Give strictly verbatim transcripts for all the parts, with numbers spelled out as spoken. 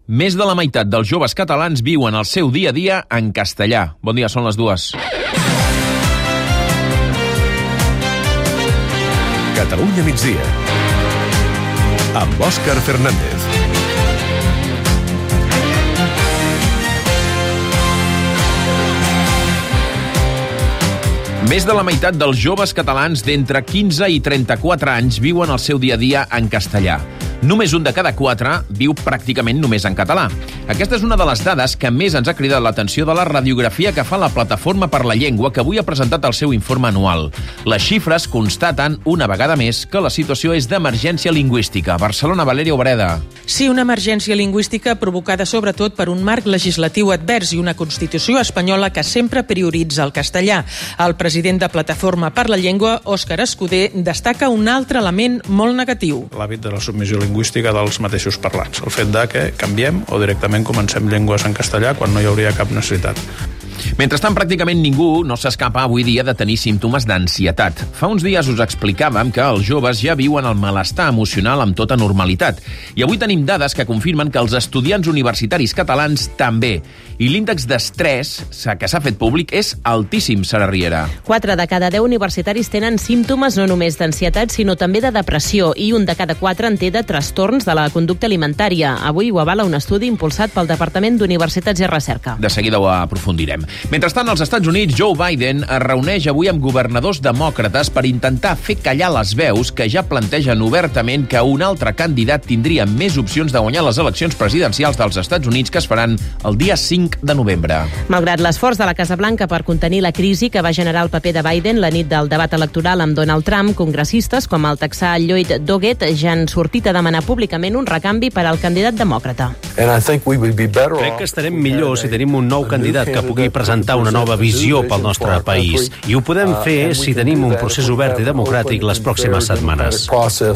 Més de la meitat dels joves catalans viuen el seu dia a dia en castellà. Bon dia, són les dues. Catalunya migdia, amb Òscar Fernández. Més de la meitat dels joves catalans d'entre quinze i trenta-quatre anys viuen el seu dia a dia en castellà. Només un de cada quatre viu pràcticament només en català. Aquesta és una de les dades que més ens ha cridat l'atenció de la radiografia que fa la Plataforma per la Llengua, que avui ha presentat el seu informe anual. Les xifres constaten una vegada més que la situació és d'emergència lingüística. Barcelona, Valèria Obreda. Sí, una emergència lingüística provocada sobretot per un marc legislatiu advers i una Constitució espanyola que sempre prioritza el castellà. El president de Plataforma per la Llengua, Òscar Escudé, destaca un altre element molt negatiu. L'hàbit de la submissió lingüística dels mateixos parlants. El fet de que canviem o directament comencem llengües en castellà quan no hi hauria cap necessitat. Mentrestant, pràcticament ningú no s'escapa avui dia de tenir símptomes d'ansietat. Fa uns dies us explicàvem que els joves ja viuen el malestar emocional amb tota normalitat. I avui tenim dades que confirmen que els estudiants universitaris catalans també. I l'índex d'estrès que s'ha fet públic és altíssim, Sara Riera. Quatre de cada deu universitaris tenen símptomes no només d'ansietat, sinó també de depressió, i un de cada quatre en té de trastorns de la conducta alimentària. Avui ho avala un estudi impulsat pel Departament d'Universitats i Recerca. De seguida ho aprofundirem. Mentrestant, als Estats Units, Joe Biden es reuneix avui amb governadors demòcrates per intentar fer callar les veus que ja plantegen obertament que un altre candidat tindria més opcions de guanyar les eleccions presidencials dels Estats Units, que es faran el dia cinc de novembre. Malgrat l'esforç de la Casa Blanca per contenir la crisi que va generar el paper de Biden la nit del debat electoral amb Donald Trump, congressistes com el texà Lloyd Doggett ja han sortit a demanar públicament un recanvi per al candidat demòcrata. Crec que estarem millor si tenim un nou candidat que pugui presentar una nova visió pel nostre país. I ho podem fer si tenim un procés obert i democràtic les pròximes setmanes.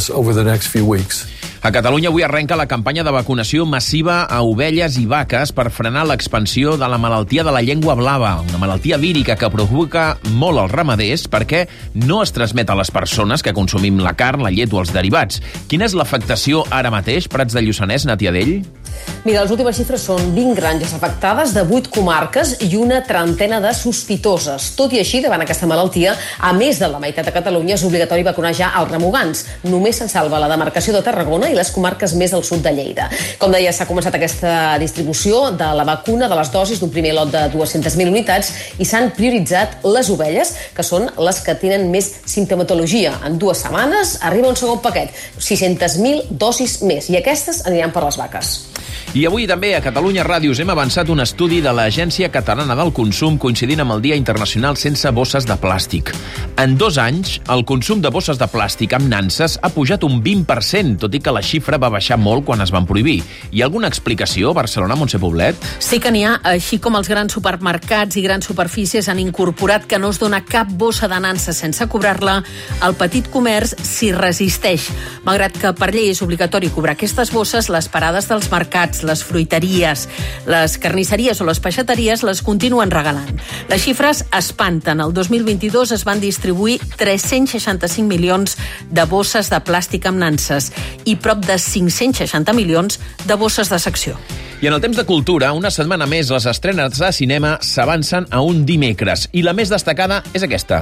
A Catalunya avui arrenca la campanya de vacunació massiva a ovelles i vaques per frenar l'expansió de la malaltia de la llengua blava, una malaltia vírica que provoca molt als ramaders perquè no es transmet a les persones que consumim la carn, la llet o els derivats. Quina és l'afectació ara mateix, Prats de Lluçanès, Nàtia Dell? Mira, les últimes xifres són vint granges afectades de vuit comarques i una trentena de sospitoses. Tot i així, davant aquesta malaltia, a més de la meitat de Catalunya és obligatori vacunar ja els remugants. Només se'n salva la demarcació de Tarragona i les comarques més al sud de Lleida. Com deia, s'ha començat aquesta distribució de la vacuna de les dosis d'un primer lot de dues-centes mil unitats i s'han prioritzat les ovelles, que són les que tenen més simptomatologia. En dues setmanes arriba un segon paquet, sis-centes mil dosis més, i aquestes aniran per les vaques. I avui també a Catalunya Ràdio us hem avançat un estudi de l'Agència Catalana del Consum coincidint amb el Dia Internacional sense bosses de plàstic. En dos anys, el consum de bosses de plàstic amb nanses ha pujat un vint per cent, tot i que la xifra va baixar molt quan es van prohibir. Hi ha alguna explicació, Barcelona, Montse Poblet? Sí que n'hi ha, així com els grans supermercats i grans superfícies han incorporat que no es dona cap bossa de nansa sense cobrar-la, el petit comerç s'hi resisteix. Malgrat que per llei és obligatori cobrar aquestes bosses, les parades dels mercats, les fruiteries, les carnisseries o les peixateries les continuen regalant. Les xifres espanten. El dos mil vint-i-dos es van distribuir tres-cents seixanta-cinc milions de bosses de plàstic amb nanses i prop de cinc-cents seixanta milions de bosses de secció. I en el temps de cultura, una setmana més, les estrenes de cinema s'avancen a un dimecres. I la més destacada és aquesta.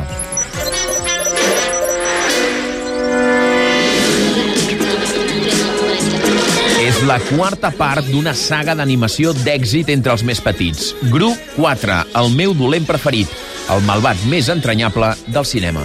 És la quarta part d'una saga d'animació d'èxit entre els més petits. Gru quatre, el meu dolent preferit, el malvat més entranyable del cinema.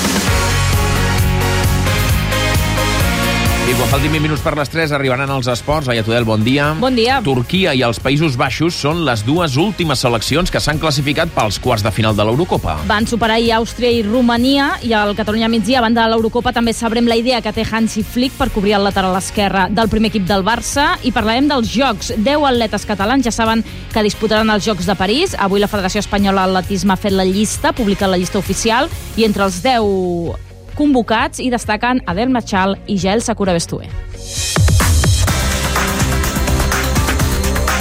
I quan faltin vint minuts per les tres arribaran els esports. Aia Tudel, bon dia. Bon dia. Turquia i els Països Baixos són les dues últimes seleccions que s'han classificat pels quarts de final de l'Eurocopa. Van superar i Àustria i Romania, i al Catalunya migdia, a banda de l'Eurocopa, també sabrem la idea que té Hansi Flick per cobrir el lateral esquerre del primer equip del Barça, i parlarem dels Jocs. Deu atletes catalans ja saben que disputaran els Jocs de París. Avui la Federació Espanyola d'Atletisme ha fet la llista, ha publicat la llista oficial, i entre els deu convocats hi destaquen Adel Machal i Jael Sakura Bestué.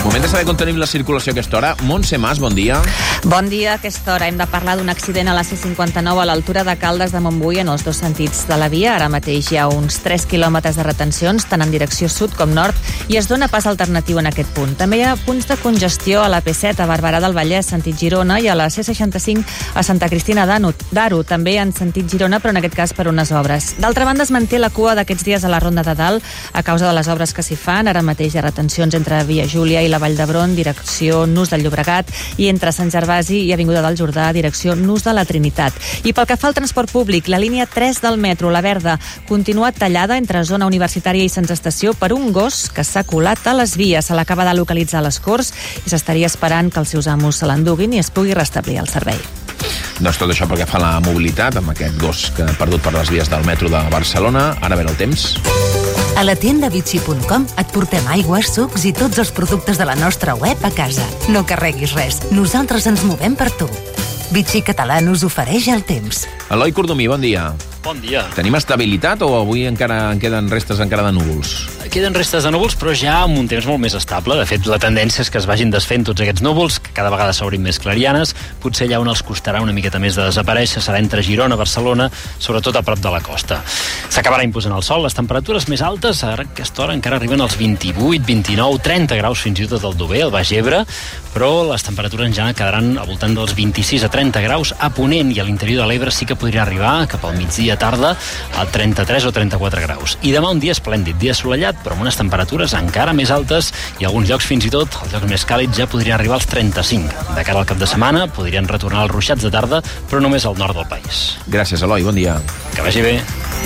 Moment de saber com tenim la circulació a aquesta hora. Montse Mas, bon dia. Bon dia. A aquesta hora hem de parlar d'un accident a la C cinquanta-nou a l'altura de Caldes de Montbui en els dos sentits de la via. Ara mateix hi ha uns tres quilòmetres de retencions, tant en direcció sud com nord, i es dona pas alternatiu en aquest punt. També hi ha punts de congestió a la P set a Barberà del Vallès, sentit Girona, i a la C seixanta-cinc a Santa Cristina d'Aro, també en sentit Girona, però en aquest cas per unes obres. D'altra banda, es manté la cua d'aquests dies a la Ronda de Dalt a causa de les obres que s'hi fan. Ara mateix hi ha retencions entre Via Júlia i la Vall d'Hebron, direcció Nus del Llobregat, i entre Sant Gervasi i Avinguda del Jordà, direcció Nus de la Trinitat. I pel que fa al transport públic, la línia tres del metro, la verda, continua tallada entre zona universitària i Sants Estació per un gos que s'ha colat a les vies. Se l'acaba de localitzar a les Corts i s'estaria esperant que els seus amos se l'enduguin i es pugui restablir el servei. Doncs tot això pel que fa a la mobilitat, amb aquest gos que ha perdut per les vies del metro de Barcelona. Ara a veure el temps. A la tienda Vichy punt com et portem aigües, sucs i tots els productes de la nostra web a casa. No carreguis res, nosaltres ens movem per tu. Vichy Català us ofereix el temps. Eloi Cordomí, bon dia. Bon dia. Tenim estabilitat o avui encara en queden restes encara de núvols? Queden restes de núvols, però ja amb un temps molt més estable. De fet, la tendència és que es vagin desfent tots aquests núvols, que cada vegada s'obrin més clarianes. Potser allà on els costarà una miqueta més de desaparèixer serà entre Girona, Barcelona, sobretot a prop de la costa. S'acabarà imposant el sol. Les temperatures més altes a aquesta hora encara arriben als vint-i-vuit, vint-i-nou, trenta graus fins i tot al Dover, al Baix Ebre, però les temperatures en general quedaran al voltant dels vint-i-sis a trenta graus. A Ponent i a l'interior de l'Ebre sí que podria arribar cap al migdia tarda a trenta-tres o trenta-quatre graus. I demà un dia esplèndid, dia assolellat, però amb unes temperatures encara més altes i alguns llocs fins i tot, els llocs més càlids ja podrien arribar als trenta-cinc. De cara al cap de setmana podrien retornar els ruixats de tarda, però només al nord del país. Gràcies, Eloi, bon dia. Que vagi bé.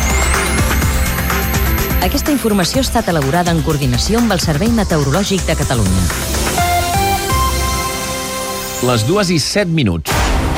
Aquesta informació ha estat elaborada en coordinació amb el Servei Meteorològic de Catalunya. Les dues i set minuts.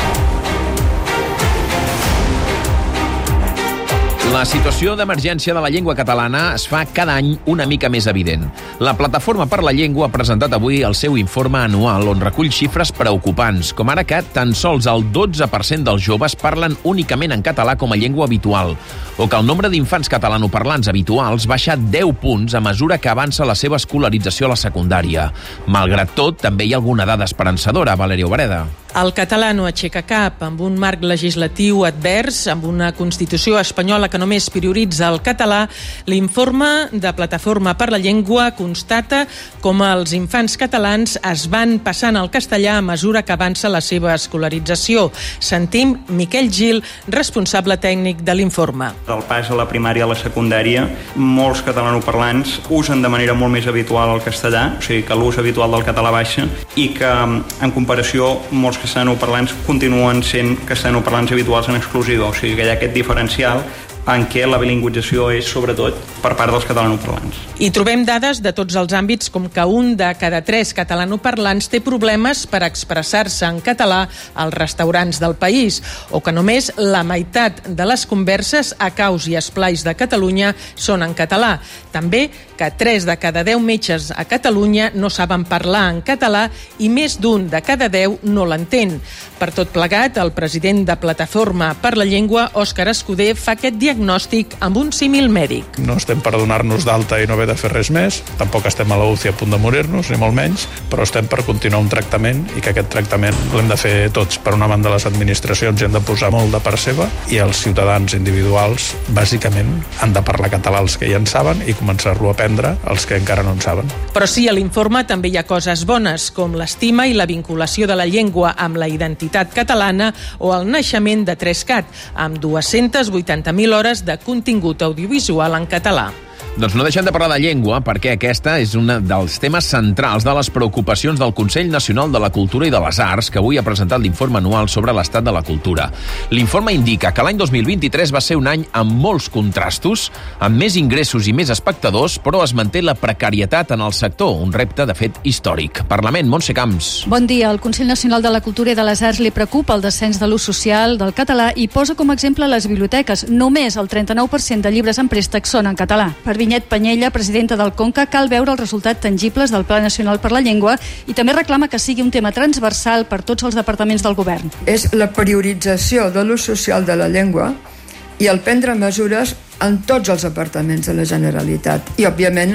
La situació d'emergència de la llengua catalana es fa cada any una mica més evident. La Plataforma per la Llengua ha presentat avui el seu informe anual on recull xifres preocupants, com ara que tan sols el dotze per cent dels joves parlen únicament en català com a llengua habitual, o que el nombre d'infants catalanoparlants habituals baixa deu punts a mesura que avança la seva escolarització a la secundària. Malgrat tot, també hi ha alguna dada esperançadora, Valeria Obreda. El català no aixeca cap, amb un marc legislatiu advers, amb una Constitució espanyola que només prioritza el català. L'informe de Plataforma per la Llengua constata com els infants catalans es van passant al castellà a mesura que avança la seva escolarització. Sentim Miquel Gil, responsable tècnic de l'informe. Del pas a la primària a la secundària, molts catalanoparlants usen de manera molt més habitual el castellà, o sigui que l'ús habitual del català baixa, i que en comparació molts castellanoparlants continuen sent castellanoparlants habituals en exclusiva, o sigui que hi ha aquest diferencial en què la bilingüització és sobretot per part dels catalanoparlants. I trobem dades de tots els àmbits, com que un de cada tres catalanoparlants té problemes per expressar-se en català als restaurants del país, o que només la meitat de les converses a caus i esplais de Catalunya són en català. També que tres de cada deu metges a Catalunya no saben parlar en català i més d'un de cada deu no l'entén. Per tot plegat, el president de Plataforma per la Llengua, Òscar Escudé, fa aquest diagnòstic amb un símil mèdic. No estem per donar-nos d'alta i no haver de fer res més, tampoc estem a la U C I a punt de morir-nos, ni molt menys, però estem per continuar un tractament i que aquest tractament l'hem de fer tots. Per una banda, les administracions hi han de posar molt de part seva i els ciutadans individuals, bàsicament, han de parlar català els que ja en saben i començar-lo a aprendre els que encara no en saben. Però sí, a l'informe també hi ha coses bones, com l'estima i la vinculació de la llengua amb la identitat catalana o el naixement de Trescat, amb dues-centes vuitanta mil hores de contingut audiovisual en català. Doncs no deixem de parlar de llengua, perquè aquesta és un dels temes centrals de les preocupacions del Consell Nacional de la Cultura i de les Arts, que avui ha presentat l'informe anual sobre l'estat de la cultura. L'informe indica que l'any dos mil vint-i-tres va ser un any amb molts contrastos, amb més ingressos i més espectadors, però es manté la precarietat en el sector, un repte, de fet, històric. Parlament, Montse Camps. Bon dia. El Consell Nacional de la Cultura i de les Arts li preocupa el descens de l'ús social del català i posa com a exemple les biblioteques. Només el trenta-nou per cent de llibres en préstec són en català. Per Vinyet Panyella, presidenta del Conca, cal veure els resultats tangibles del Pla Nacional per la Llengua i també reclama que sigui un tema transversal per tots els departaments del govern. És la priorització de l'ús social de la llengua i el prendre mesures en tots els departaments de la Generalitat i, òbviament,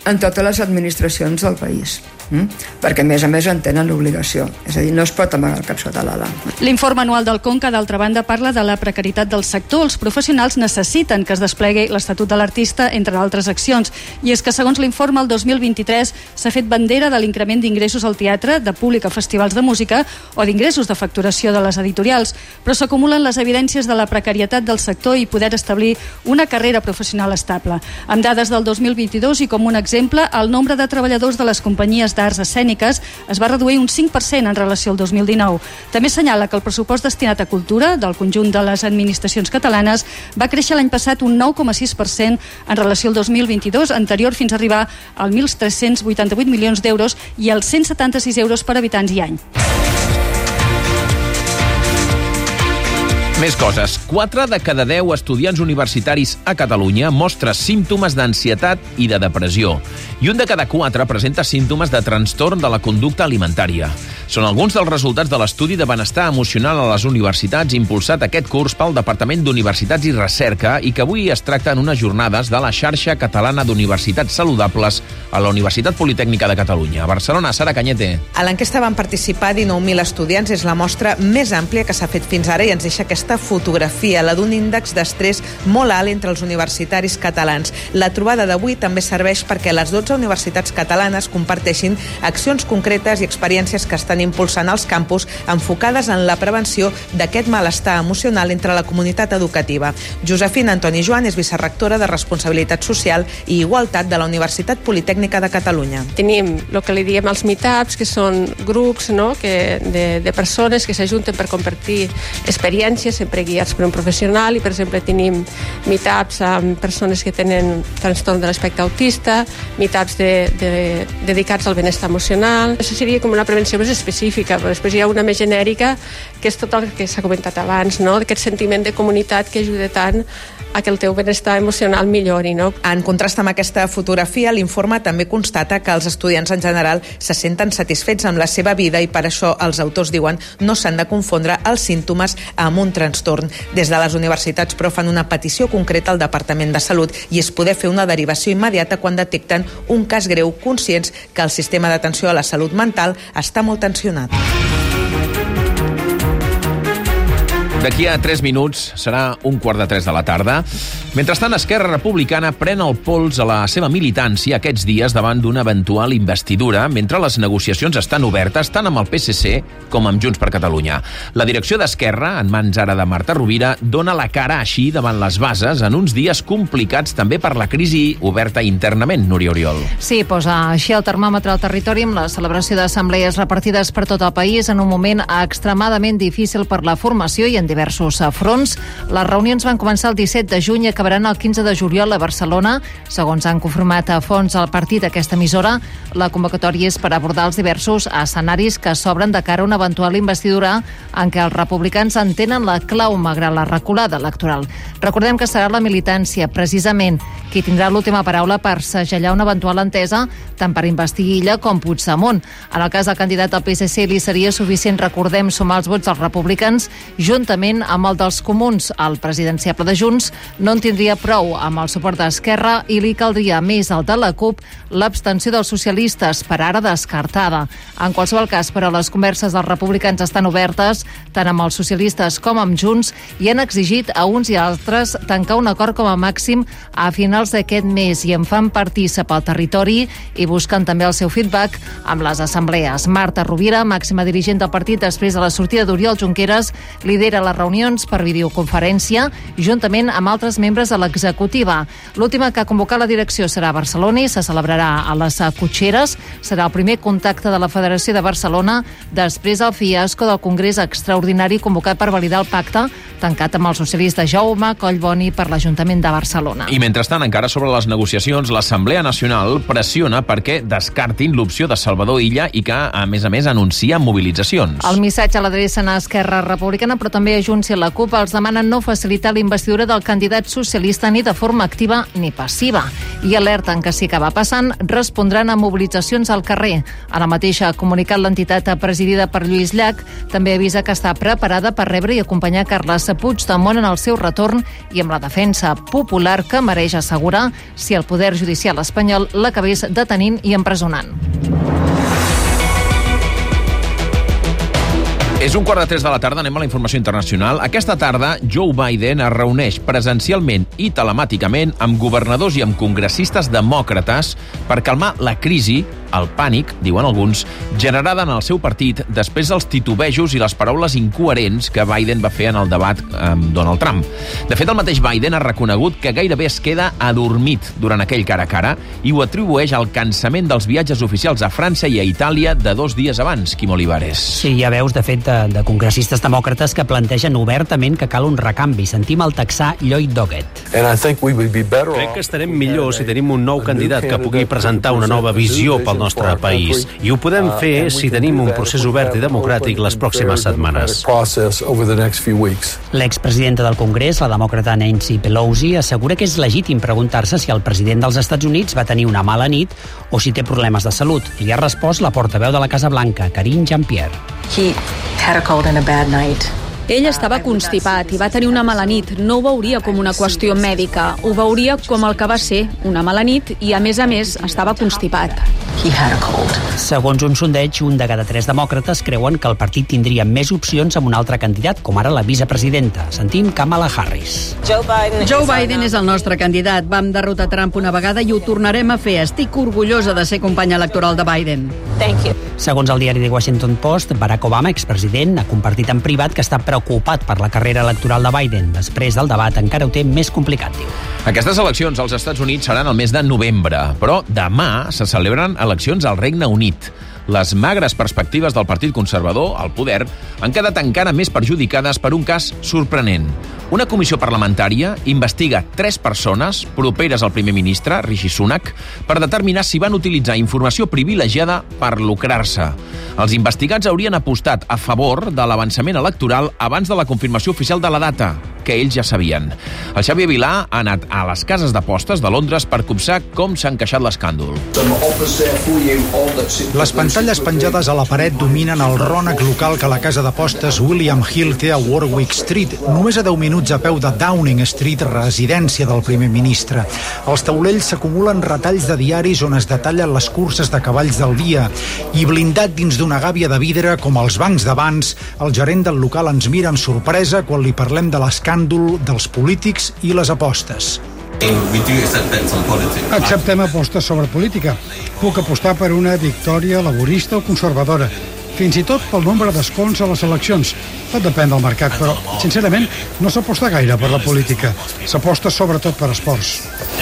en totes les administracions del país. Mm? Perquè a més a més en tenen l'obligació, és a dir, no es pot amagar el cap sota l'ala. L'informe anual del Conca, d'altra banda, parla de la precarietat del sector. Els professionals necessiten que es desplegui l'Estatut de l'Artista, entre altres accions, i és que segons l'informe el dos mil vint-i-tres s'ha fet bandera de l'increment d'ingressos al teatre, de públic a festivals de música o d'ingressos de facturació de les editorials, però s'acumulen les evidències de la precarietat del sector i poder establir una carrera professional estable. Amb dades del dos mil vint-i-dos i com un exemple, el nombre de treballadors de les companyies d'arts escèniques es va reduir un cinc per cent en relació al dos mil dinou. També senyala que el pressupost destinat a cultura del conjunt de les administracions catalanes va créixer l'any passat un nou coma sis per cent en relació al dos mil vint-i-dos, anterior fins a arribar als mil tres-cents vuitanta-vuit milions d'euros i als cent setanta-sis euros per habitants i any. Més coses. quatre de cada deu estudiants universitaris a Catalunya mostra símptomes d'ansietat i de depressió. I un de cada quatre presenta símptomes de trastorn de la conducta alimentària. Són alguns dels resultats de l'estudi de benestar emocional a les universitats impulsat aquest curs pel Departament d'Universitats i Recerca i que avui es tracta en unes jornades de la xarxa catalana d'universitats saludables a la Universitat Politècnica de Catalunya. A Barcelona, Sara Cañete. A l'enquesta van participar dinou mil estudiants. És la mostra més àmplia que s'ha fet fins ara i ens deixa aquesta fotografia, la d'un índex d'estrès molt alt entre els universitaris catalans. La trobada d'avui també serveix perquè les dotze universitats catalanes comparteixin accions concretes i experiències que estan impulsant els campus enfocades en la prevenció d'aquest malestar emocional entre la comunitat educativa. Josefina Antoni Joan és vicerrectora de Responsabilitat Social i Igualtat de la Universitat Politècnica de Catalunya. Tenim el que li diem els meetups, que són grups, no?, que de, de persones que s'ajunten per compartir experiències, sempre guiats per un professional, i per exemple tenim meetups amb persones que tenen trastorn de l'espectre autista, meetups de, de, dedicats al benestar emocional. Això seria com una prevenció més específica, però després hi ha una més genèrica, que és tot el que s'ha comentat abans, no?, d'aquest sentiment de comunitat que ajuda tant a que el teu benestar emocional millori, no? En contrast amb aquesta fotografia, l'informe també constata que els estudiants en general se senten satisfets amb la seva vida i per això els autors diuen no s'han de confondre els símptomes amb un trastorn. Des de les universitats, però, fan una petició concreta al Departament de Salut i és poder fer una derivació immediata quan detecten un cas greu, conscients que el sistema d'atenció a la salut mental està molt tensionat. D'aquí a tres minuts serà un quart de tres de la tarda. Mentrestant, Esquerra Republicana pren el pols a la seva militància aquests dies davant d'una eventual investidura, mentre les negociacions estan obertes tant amb el P S C com amb Junts per Catalunya. La direcció d'Esquerra, en mans ara de Marta Rovira, dona la cara així davant les bases en uns dies complicats també per la crisi oberta internament, Núria Oriol. Sí, posa així el termòmetre al territori amb la celebració d'assemblees repartides per tot el país en un moment extremadament difícil per la formació i en diversos fronts. Les reunions van començar el disset de juny i acabaran el quinze de juliol a Barcelona. Segons han confirmat a fons el partit aquesta emissora, la convocatòria és per abordar els diversos escenaris que s'obren de cara a una eventual investidura en què els republicans en tenen la clau malgrat la reculada electoral. Recordem que serà la militància, precisament, qui tindrà l'última paraula per segellar una eventual entesa tant per investir Illa com Puigdemont. En el cas del candidat del P S C li seria suficient, recordem, sumar els vots dels republicans juntament amb el dels comuns. El presidenciable de Junts no en tindria prou amb el suport d'Esquerra i li caldria més el de la CUP, l'abstenció dels socialistes, per ara descartada. En qualsevol cas, però, les converses dels republicans estan obertes tant amb els socialistes com amb Junts i han exigit a uns i altres tancar un acord com a màxim a finals d'aquest mes i en fan partícip al territori i busquen també el seu feedback amb les assemblees. Marta Rovira, màxima dirigent del partit després de la sortida d'Oriol Junqueras, lidera les reunions per videoconferència juntament amb altres membres de l'executiva. L'última que ha convocat la direcció serà a Barcelona i se celebrarà a les Cotxeres. Serà el primer contacte de la Federació de Barcelona després del fiasco del Congrés Extraordinari convocat per validar el pacte tancat amb el socialista Jaume Collboni per l'Ajuntament de Barcelona. I mentrestant, encara sobre les negociacions, l'Assemblea Nacional pressiona perquè descartin l'opció de Salvador Illa i que, a més a més, anuncia mobilitzacions. El missatge a l'adrecen a Esquerra Republicana, però també a Junts i la CUP, els demanen no facilitar la investidura del candidat socialista ni de forma activa ni passiva. I alerten que si acaba passant, respondran a mobilitzacions al carrer. A la mateixa comunicat, l'entitat presidida per Lluís Llach també avisa que està preparada per rebre i acompanyar Carles Puigdemont en el seu retorn i amb la defensa popular que mereix, assegurar assegurar si el Poder Judicial espanyol l'acabés detenint i empresonant. És un quart de tres de la tarda, anem a la informació internacional. Aquesta tarda, Joe Biden es reuneix presencialment i telemàticament amb governadors i amb congressistes demòcrates per calmar la crisi, el pànic, diuen alguns, generada en el seu partit després dels titubejos i les paraules incoherents que Biden va fer en el debat amb Donald Trump. De fet, el mateix Biden ha reconegut que gairebé es queda adormit durant aquell cara a cara i ho atribueix al cansament dels viatges oficials a França i a Itàlia de dos dies abans, Quim Olivares. Sí, ja veus, de fet, de, de congressistes demòcrates que plantegen obertament que cal un recanvi. Sentim el texà Lloyd Doggett. Crec que estarem millor si tenim un nou candidat que pugui presentar una nova visió pel nostre país. I ho podem fer si tenim un procés obert i democràtic les pròximes setmanes. L'expresidenta del Congrés, la demòcrata Nancy Pelosi, assegura que és legítim preguntar-se si el president dels Estats Units va tenir una mala nit o si té problemes de salut. Li ha respost la portaveu de la Casa Blanca, Karine Jean-Pierre. He had a cold and a bad night. Ell estava constipat i va tenir una mala nit. No ho veuria com una qüestió mèdica. Ho veuria com el que va ser, una mala nit, i a més a més estava constipat. Segons un sondeig, un de cada tres demòcrates creuen que el partit tindria més opcions amb un altre candidat, com ara la vicepresidenta. Sentim Kamala Harris. Joe Biden, Joe Biden és el nostre candidat. Vam derrotar Trump una vegada i ho tornarem a fer. Estic orgullosa de ser companya electoral de Biden. Thank you. Segons el diari The Washington Post, Barack Obama, expresident, ha compartit en privat que està preocupat per la carrera electoral de Biden. Després del debat encara ho té més complicat, diu. Aquestes eleccions als Estats Units seran el mes de novembre, però demà se celebren eleccions al Regne Unit. Les magres perspectives del Partit Conservador al poder han quedat encara més perjudicades per un cas sorprenent. Una comissió parlamentària investiga tres persones properes al primer ministre, Rishi Sunak, per determinar si van utilitzar informació privilegiada per lucrar-se. Els investigats haurien apostat a favor de l'avançament electoral abans de la confirmació oficial de la data, que ells ja sabien. El Xavier Vilà ha anat a les cases d'apostes de Londres per copsar com s'ha encaixat l'escàndol. Les pantalles penjades a la paret dominen el rònec local que la casa d'apostes William Hill té a Warwick Street, només a deu minuts a peu de Downing Street, residència del primer ministre. Als taulells s'acumulen retalls de diaris on es detallen les curses de cavalls del dia i blindat dins d'una gàbia de vidre com els bancs d'abans, el gerent del local ens mira amb sorpresa quan li parlem de l'escàndol dels polítics i les apostes. Acceptem apostes sobre política. Puc apostar per una victòria laborista o conservadora. Fins i tot pel nombre d'escons a les eleccions. Tot depèn del mercat, però, sincerament, no s'aposta gaire per la política. S'aposta sobretot per esports.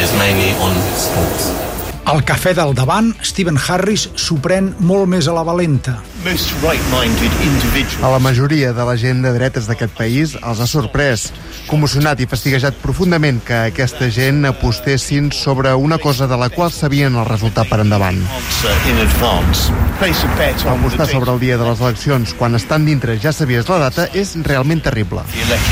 Al cafè del davant, Stephen Harris s'ho pren molt més a la valenta. A la majoria de la gent de dretes d'aquest país els ha sorprès, commocionat i fastiguejat profundament que aquesta gent apostessin sobre una cosa de la qual sabien el resultat per endavant. Apostar sobre el dia de les eleccions quan estan dintre ja sabies la data és realment terrible.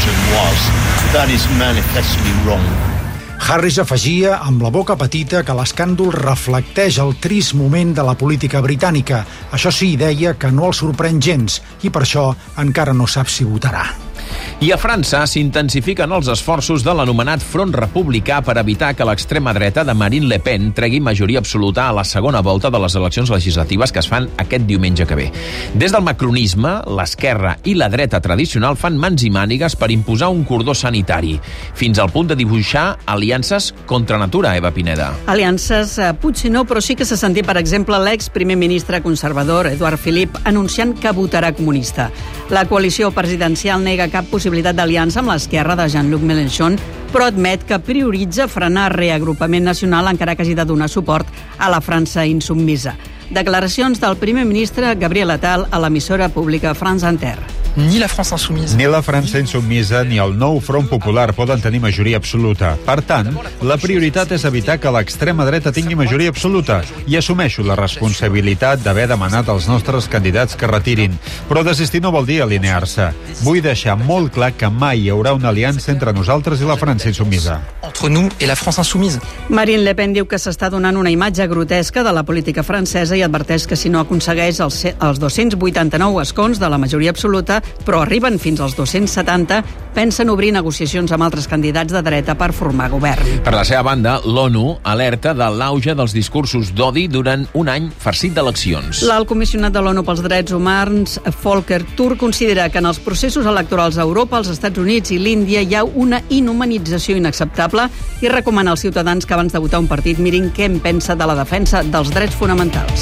Harris afegia, amb la boca petita, que l'escàndol reflecteix el trist moment de la política britànica. Això sí, deia que no el sorprèn gens i per això encara no sap si votarà. I a França s'intensifiquen els esforços de l'anomenat Front Republicà per evitar que l'extrema dreta de Marine Le Pen tregui majoria absoluta a la segona volta de les eleccions legislatives que es fan aquest diumenge que ve. Des del macronisme, l'esquerra i la dreta tradicional fan mans i mànigues per imposar un cordó sanitari, fins al punt de dibuixar aliances contra natura, Eva Pineda. Aliances, eh, potser no, però sí que s'ha sentit, per exemple, l'ex primer ministre conservador, Edouard Philippe, anunciant que votarà comunista. La coalició presidencial nega cap possibilitat d'aliança amb l'esquerra de Jean-Luc Mélenchon, però admet que prioritza frenar reagrupament nacional encara que hagi de donar suport a la França insubmisa. Declaracions del primer ministre Gabriel Attal a l'emissora pública France Inter. Ni la França insubmisa. Ni la França insubmisa ni el nou Front Popular poden tenir majoria absoluta. Per tant, la prioritat és evitar que l'extrema dreta tingui majoria absoluta i assumeixo la responsabilitat d'haver demanat als nostres candidats que retirin. Però desistir no vol dir alinear-se. Vull deixar molt clar que mai hi haurà una aliança entre nosaltres i la França insubmisa. Entre nous et la France insoumise. Marine Le Pen diu que s'està donant una imatge grotesca de la política francesa i adverteix que si no aconsegueix els, els dos-cents vuitanta-nou escons de la majoria absoluta, però arriben fins als dos-cents setanta, pensen obrir negociacions amb altres candidats de dreta per formar govern. Per la seva banda, l'ONU alerta de l'auge dels discursos d'odi durant un any farcit d'eleccions. L'alt comissionat de l'ONU pels Drets Humans, Volker Turk, considera que en els processos electorals a Europa, als Estats Units i l'Índia hi ha una inhumanització inacceptable i recomana als ciutadans que abans de votar un partit mirin què en pensa de la defensa dels drets fonamentals.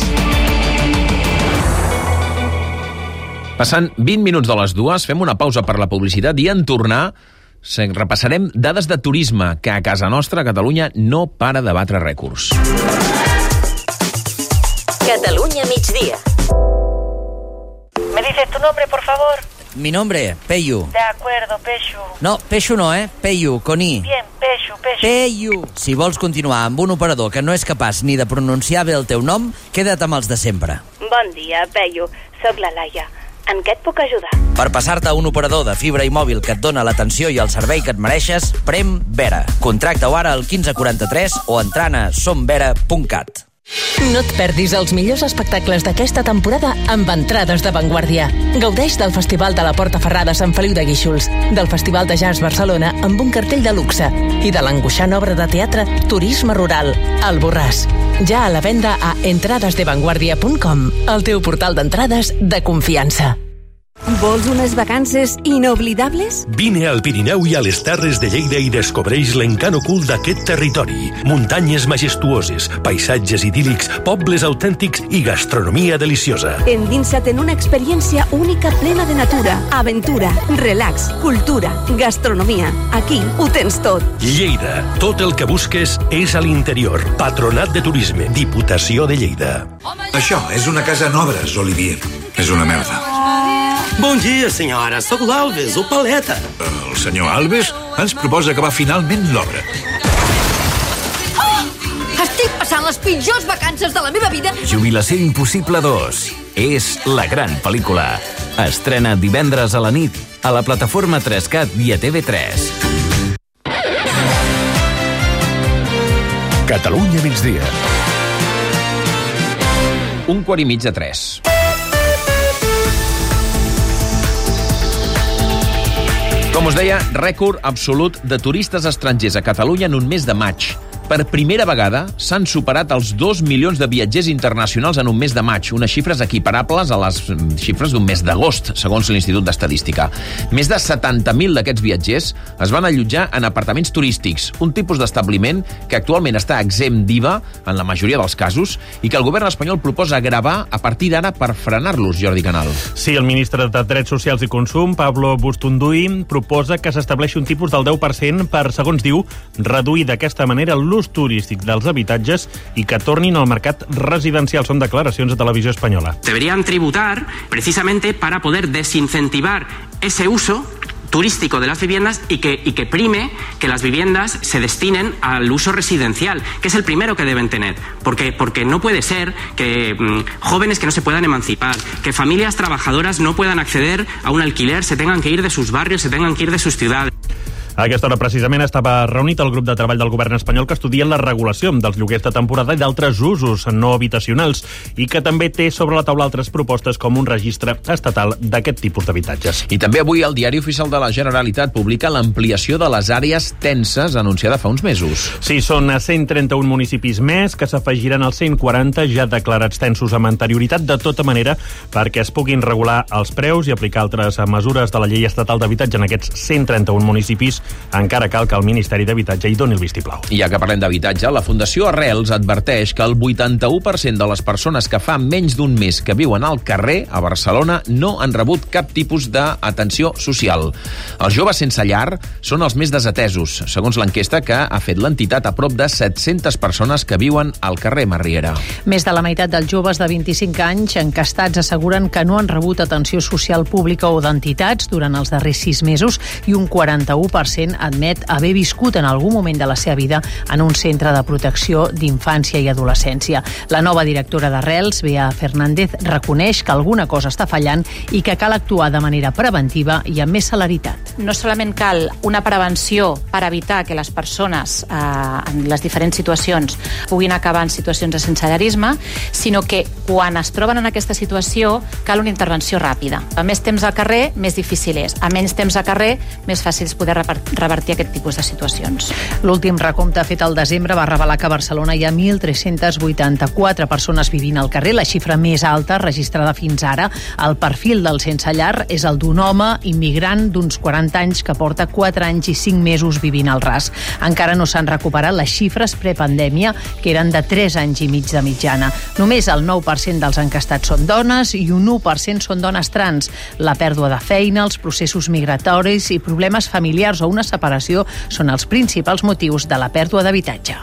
Passant vint minuts de les dues, fem una pausa per la publicitat i en tornar repassarem dades de turisme que a casa nostra, a Catalunya, no para de batre rècords. Catalunya migdia. ¿Me dices tu nombre, por favor? Mi nombre, Peyu. De acuerdo, Peyu. No, Peixo no, eh? Peyu, con I. Bien, Peyu, Peyu. Peyu. Si vols continuar amb un operador que no és capaç ni de pronunciar bé el teu nom, queda't amb els de sempre. Bon dia, Peyu. Soc la Laia. En què et puc ajudar? Per passar-te a un operador de fibra i mòbil que et dona l'atenció i el servei que et mereixes, prem Vera. Contracta-ho ara al quinze quaranta-tres o entrant a somvera punt cat. No et perdis els millors espectacles d'aquesta temporada amb entrades de Vanguardia. Gaudeix del Festival de la Porta Ferrada Sant Feliu de Guíxols, del Festival de Jazz Barcelona amb un cartell de luxe i de l'angoixant obra de teatre Turisme Rural, El Borràs. Ja a la venda a entrades de vanguardia punt com, el teu portal d'entrades de confiança. Vols unes vacances inoblidables? Vine al Pirineu i a les Terres de Lleida i descobreix l'encant ocult d'aquest territori. Muntanyes majestuoses, paisatges idíl·lics, pobles autèntics i gastronomia deliciosa. Endinsa't en una experiència única plena de natura, aventura, relax, cultura, gastronomia. Aquí ho tens tot. Lleida. Tot el que busques és a l'interior. Patronat de Turisme. Diputació de Lleida. Això és una casa en obres, Olivier. És una merda. Bon dia, senyora. Soc l'Alves, o Paleta. El senyor Alves ens proposa acabar finalment l'obra. Oh! Estic passant les pitjors vacances de la meva vida. Jubilació Impossible dos. És la gran pel·lícula. Estrena divendres a la nit a la plataforma tres cat i a T V tres. Catalunya migdia. Un quart i mig de tres. Com us deia, rècord absolut de turistes estrangers a Catalunya en un mes de maig. Per primera vegada s'han superat els dos milions de viatgers internacionals en un mes de maig, unes xifres equiparables a les xifres d'un mes d'agost, segons l'Institut d'Estadística. Més de setanta mil d'aquests viatgers es van allotjar en apartaments turístics, un tipus d'establiment que actualment està exempt d'I V A en la majoria dels casos i que el govern espanyol proposa gravar a partir d'ara per frenar-los, Jordi Canal. Sí, el ministre de Drets Socials i Consum, Pablo Bustunduy, proposa que s'estableixi un tipus del deu per cent per, segons diu, reduir d'aquesta manera l'ús turístic dels habitatges i que tornin al mercat residencial. Són declaracions de Televisió Espanyola. Deberían tributar precisamente para poder desincentivar ese uso turístico de las viviendas y que, y que prime que las viviendas se destinen al uso residencial, que es el primero que deben tener, porque, porque no puede ser que mmm, jóvenes que no se puedan emancipar, que familias trabajadoras no puedan acceder a un alquiler, se tengan que ir de sus barrios, se tengan que ir de sus ciudades. A aquesta hora, precisament, estava reunit el grup de treball del govern espanyol que estudia la regulació dels lloguers de temporada i d'altres usos no habitacionals i que també té sobre la taula altres propostes com un registre estatal d'aquest tipus d'habitatges. I també avui el Diari Oficial de la Generalitat publica l'ampliació de les àrees tenses anunciada fa uns mesos. Sí, són cent trenta-un municipis més que s'afegiran als cent quaranta ja declarats tensos amb anterioritat, de tota manera, perquè es puguin regular els preus i aplicar altres mesures de la llei estatal d'habitatge en aquests cent trenta-un municipis. Encara cal que el Ministeri d'Habitatge hi doni el vistiplau. I ja que parlem d'habitatge, la Fundació Arrels adverteix que el vuitanta-u per cent de les persones que fa menys d'un mes que viuen al carrer a Barcelona no han rebut cap tipus d'atenció social. Els joves sense llar són els més desatesos, segons l'enquesta que ha fet l'entitat a prop de set-centes persones que viuen al carrer Marriera. Més de la meitat dels joves de vint-i-cinc anys encastats asseguren que no han rebut atenció social pública o d'entitats durant els darrers sis mesos i un quaranta-u per cent cent admet haver viscut en algun moment de la seva vida en un centre de protecció d'infància i adolescència. La nova directora d'Arrels, Bea Fernández, reconeix que alguna cosa està fallant i que cal actuar de manera preventiva i amb més celeritat. No solament cal una prevenció per evitar que les persones eh, en les diferents situacions puguin acabar en situacions de sensellarisme, sinó que quan es troben en aquesta situació cal una intervenció ràpida. A més temps al carrer, més difícil és. A menys temps al carrer, més fàcil és poder revertir aquest tipus de situacions. L'últim recompte fet al desembre va revelar que a Barcelona hi ha mil tres-cents vuitanta-quatre persones vivint al carrer, la xifra més alta registrada fins ara. El perfil del sense llar és el d'un home immigrant d'uns quaranta anys que porta quatre anys i cinc mesos vivint al ras. Encara no s'han recuperat les xifres prepandèmia, que eren de tres anys i mig de mitjana. Només el nou per cent dels encastats són dones i un u per cent són dones trans. La pèrdua de feina, els processos migratoris i problemes familiars o una separació són els principals motius de la pèrdua d'habitatge.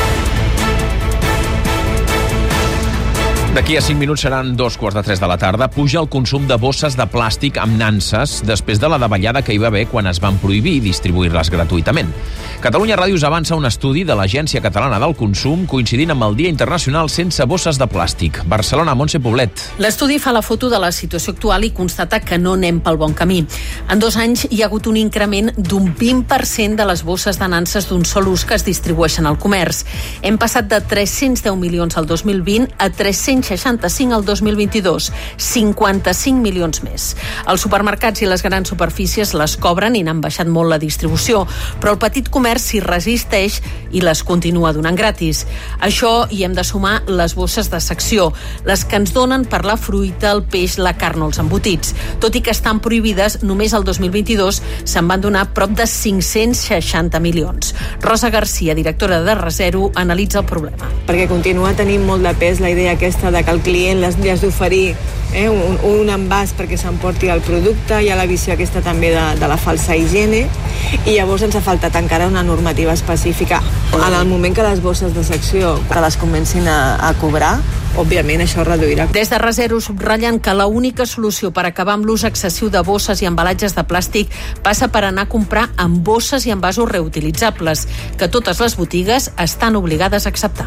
D'aquí a cinc minuts seran dos quarts de tres de la tarda. Puja el consum de bosses de plàstic amb nanses després de la davallada que hi va haver quan es van prohibir distribuir-les gratuïtament. Catalunya Ràdio us avança un estudi de l'Agència Catalana del Consum coincidint amb el Dia Internacional sense bosses de plàstic. Barcelona, Montse Poblet. L'estudi fa la foto de la situació actual i constata que no anem pel bon camí. En dos anys hi ha hagut un increment d'un vint per cent de les bosses de nanses d'un sol ús que es distribueixen al comerç. Hem passat de tres-cents deu milions al dos mil vint a tres-cents seixanta-cinc al dos mil vint-i-dos, cinquanta-cinc milions més. Els supermercats i les grans superfícies les cobren i n'han baixat molt la distribució, però el petit comerç s'hi resisteix i les continua donant gratis. Això hi hem de sumar les bosses de secció, les que ens donen per la fruita, el peix, la carn o els embotits. Tot i que estan prohibides, només el dos mil vint-i-dos se'n van donar prop de cinc-cents seixanta milions. Rosa Garcia, directora de Resero, analitza el problema. Perquè continua tenint molt de pes la idea aquesta de que el client les, li has d'oferir eh, un, un envàs perquè s'emporti el producte. Hi ha la visió aquesta també de, de la falsa higiene i llavors ens ha faltat encara una normativa específica. En el moment que les bosses de secció que les comencin a, a cobrar, òbviament això reduirà. Des de Resero subratllen que l'única solució per acabar amb l'ús excessiu de bosses i embalatges de plàstic passa per anar a comprar amb bosses i envasos reutilitzables, que totes les botigues estan obligades a acceptar.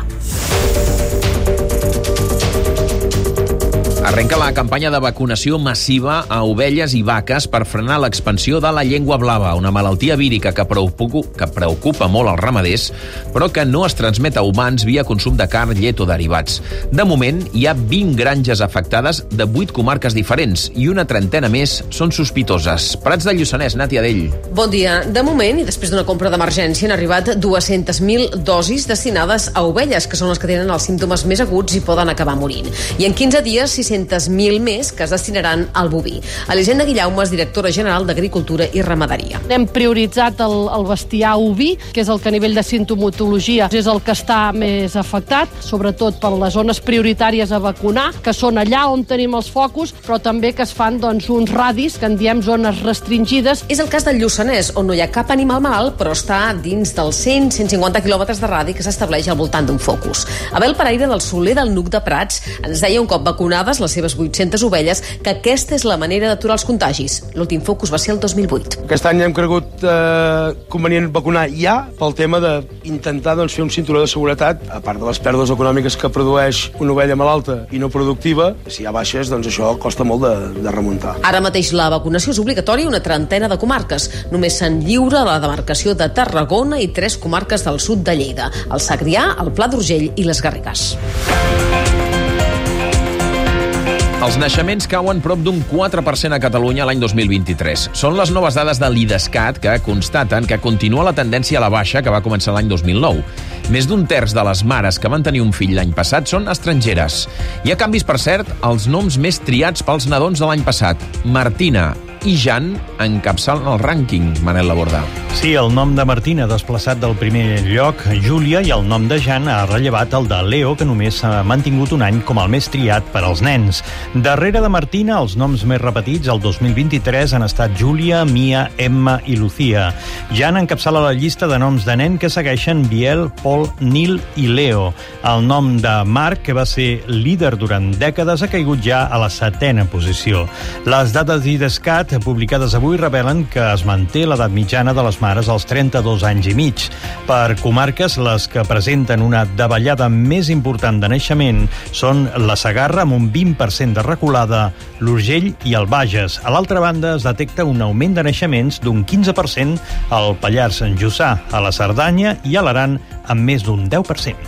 Arrenca la campanya de vacunació massiva a ovelles i vaques per frenar l'expansió de la llengua blava, una malaltia vírica que preocupa, que preocupa molt als ramaders, però que no es transmet a humans via consum de carn, llet o derivats. De moment, hi ha vint granges afectades de vuit comarques diferents i una trentena més són sospitoses. Prats del Lluçanès, Nàtia Dell. Bon dia. De moment, i després d'una compra d'emergència, han arribat dues-centes mil dosis destinades a ovelles, que són les que tenen els símptomes més aguts i poden acabar morint. I en quinze dies, sis-centes mil més que es destinaran al boví. Elisenda Guillaumes, directora general d'Agricultura i Ramaderia. Hem prioritzat el, el bestiar oví, que és el que a nivell de sintomatologia és el que està més afectat, sobretot per les zones prioritàries a vacunar, que són allà on tenim els focus, però també que es fan doncs, uns radis, que en diem zones restringides. És el cas del Lluçanès, on no hi ha cap animal malalt, però està dins dels cent a cent cinquanta quilòmetres de radi que s'estableix al voltant d'un focus. Abel Paraire, del Soler del Nuc de Prats, ens deia un cop vacunades les seves vuit-centes ovelles que aquesta és la manera d'aturar els contagis. L'últim focus va ser el dos mil vuit. Aquest any hem cregut eh, convenient vacunar ja pel tema d'intentar doncs, fer un cinturó de seguretat, a part de les pèrdues econòmiques que produeix una ovella malalta i no productiva. Si hi ha baixes, doncs això costa molt de, de remuntar. Ara mateix la vacunació és obligatòria a una trentena de comarques. Només se'n lliura la demarcació de Tarragona i tres comarques del sud de Lleida, el Segrià, el Pla d'Urgell i les Garrigues. Els naixements cauen prop d'un quatre per cent a Catalunya l'any dos mil vint-i-tres. Són les noves dades de l'IDESCAT que constaten que continua la tendència a la baixa que va començar l'any dos mil nou. Més d'un terç de les mares que van tenir un fill l'any passat són estrangeres. Hi ha canvis, per cert, als noms més triats pels nadons de l'any passat. Martina i Jan encapçalen el rànquing, Manel Laborda. Sí, el nom de Martina ha desplaçat del primer lloc Júlia i el nom de Jan ha rellevat el de Leo, que només s'ha mantingut un any com el més triat per als nens. Darrere de Martina, els noms més repetits el dos mil vint-i-tres han estat Júlia, Mia, Emma i Lucía. Jan encapçala la llista de noms de nen que segueixen Biel, Pol, Nil i Leo. El nom de Marc, que va ser líder durant dècades, ha caigut ja a la setena posició. Les dades d'IDESCAT publicades avui revelen que es manté l'edat mitjana de les mares als trenta-dos anys i mig. Per comarques, les que presenten una davallada més important de naixement són la Segarra, amb un vint per cent de reculada, l'Urgell i el Bages. A l'altra banda, es detecta un augment de naixements d'un quinze per cent al Pallars Jussà, a la Cerdanya i a l'Aran, amb més d'un deu per cent.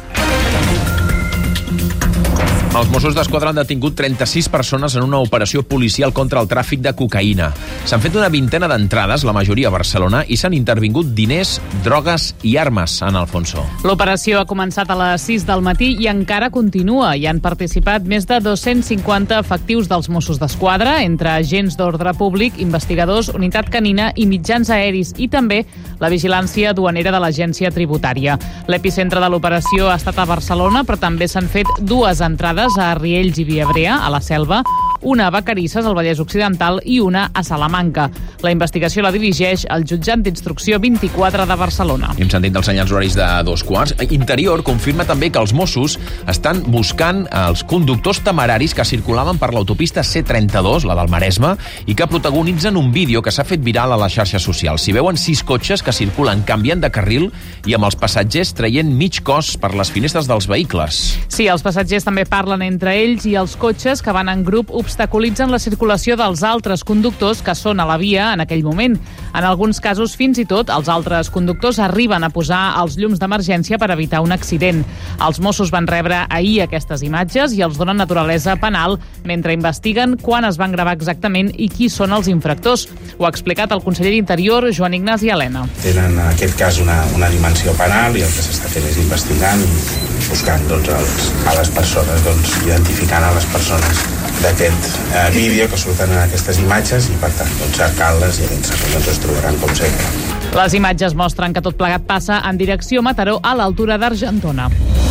Els Mossos d'Esquadra han detingut trenta-sis persones en una operació policial contra el tràfic de cocaïna. S'han fet una vintena d'entrades, la majoria a Barcelona, i s'han intervingut diners, drogues i armes, en Alfonso. L'operació ha començat a les sis del matí i encara continua. Hi han participat més de dos-cents cinquanta efectius dels Mossos d'Esquadra, entre agents d'ordre públic, investigadors, unitat canina i mitjans aeris, i també la vigilància duanera de l'agència tributària. L'epicentre de l'operació ha estat a Barcelona, però també s'han fet dues entrades a Riells i Viabrea, a la Selva, una a Vacarisses, al Vallès Occidental, i una a Salamanca. La investigació la dirigeix el jutjat d'instrucció vint-i-quatre de Barcelona. Hem sentit dels senyals horaris de dos quarts. Interior confirma també que els Mossos estan buscant els conductors temeraris que circulaven per l'autopista C trenta-dos, la del Maresme, i que protagonitzen un vídeo que s'ha fet viral a les xarxes socials. S'hi veuen sis cotxes que circulen canviant de carril i amb els passatgers traient mig cos per les finestres dels vehicles. Sí, els passatgers també parlen entre ells i els cotxes que van en grup obstaculitzen la circulació dels altres conductors que són a la via en aquell moment. En alguns casos, fins i tot, els altres conductors arriben a posar els llums d'emergència per evitar un accident. Els Mossos van rebre ahir aquestes imatges i els donen naturalesa penal mentre investiguen quan es van gravar exactament i qui són els infractors. Ho ha explicat el conseller d'Interior, Joan Ignasi Elena. Tenen en aquest cas una, una dimensió penal i el que s'està fent és investigant i buscant doncs, els, a les persones, doncs, identificant a les persones d'aquest eh, vídeo que surten en aquestes imatges i per tant doncs, cercant-les i en segon doncs, es trobaran com sempre. Les imatges mostren que tot plegat passa en direcció Mataró a l'altura d'Argentona.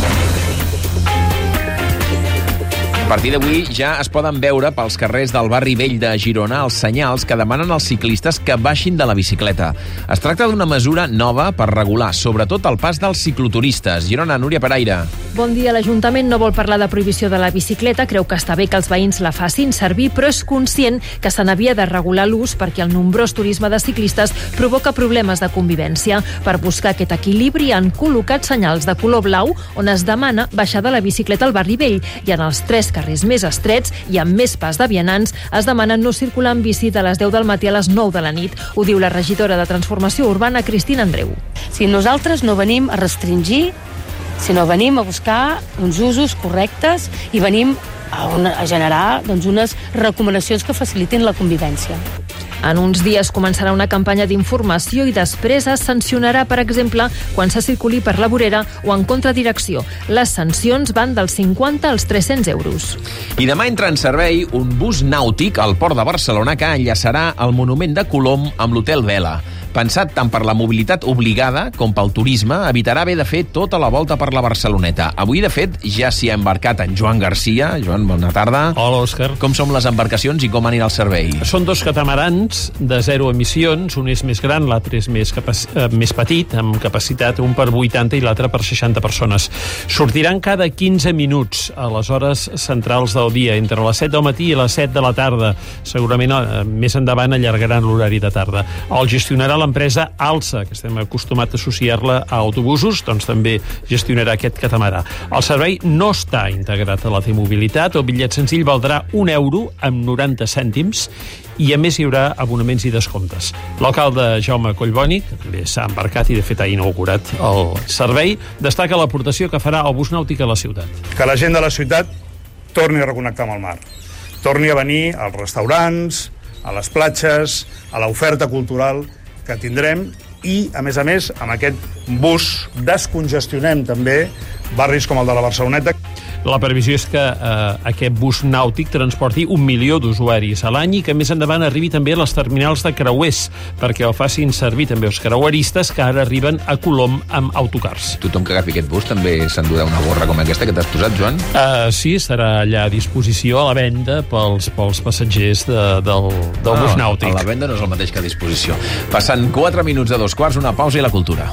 A partir d'avui ja es poden veure pels carrers del barri vell de Girona els senyals que demanen als ciclistes que baixin de la bicicleta. Es tracta d'una mesura nova per regular, sobretot, el pas dels cicloturistes. Girona, Núria Peraire. Bon dia. L'Ajuntament no vol parlar de prohibició de la bicicleta, creu que està bé que els veïns la facin servir, però és conscient que se n'havia de regular l'ús perquè el nombrós turisme de ciclistes provoca problemes de convivència. Per buscar aquest equilibri han col·locat senyals de color blau on es demana baixar de la bicicleta al barri vell i en els tres carrers més estrets i amb més pas de vianants es demana no circular amb bici de les deu del matí a les nou de la nit. Ho diu la regidora de Transformació Urbana, Cristina Andreu. Si nosaltres no venim a restringir, sinó venim a buscar uns usos correctes i venim a, una, a generar doncs, unes recomanacions que facilitin la convivència. En uns dies començarà una campanya d'informació i després es sancionarà, per exemple, quan se circuli per la vorera o en contradirecció. Les sancions van dels cinquanta als tres-cents euros. I demà entra en servei un bus nàutic al Port de Barcelona que enllaçarà el monument de Colom amb l'Hotel Vela. Pensat tant per la mobilitat obligada com pel turisme, evitarà haver de fer tota la volta per la Barceloneta. Avui, de fet, ja s'hi ha embarcat en Joan Garcia. Joan, bona tarda. Hola, Òscar. Com són les embarcacions i com anirà el servei? Són dos catamarans de zero emissions. Un és més gran, l'altre és més, capac... eh, més petit, amb capacitat un per vuitanta i l'altre per seixanta persones. Sortiran cada quinze minuts a les hores centrals del dia, entre les set del matí i les set de la tarda. Segurament eh, més endavant allargaran l'horari de tarda. El gestionarà l'empresa Alsa, que estem acostumats a associar-la a autobusos, doncs també gestionarà aquest catamarà. El servei no està integrat a la T-Mobilitat. El bitllet senzill valdrà un euro amb noranta cèntims i a més hi haurà abonaments i descomptes. L'alcalde Jaume Collboni, que també s'ha embarcat i de fet ha inaugurat el servei, destaca l'aportació que farà el bus nàutic a la ciutat. Que la gent de la ciutat torni a reconnectar amb el mar. Torni a venir als restaurants, a les platges, a l'oferta cultural que tindrem i, a més a més, amb aquest bus descongestionem també barris com el de la Barceloneta. La previsió és que eh, aquest bus nàutic transporti un milió d'usuaris a l'any i que més endavant arribi també a les terminals de creuers, perquè el facin servir també els creueristes que ara arriben a Colom amb autocars. Tothom que agafi aquest bus també s'endurà una gorra com aquesta que t'has posat, Joan? Uh, sí, estarà allà a disposició a la venda pels, pels passatgers de, del, del ah, bus nàutic. A la venda no és el mateix que a disposició. Passant quatre minuts de dos quarts, una pausa i la cultura.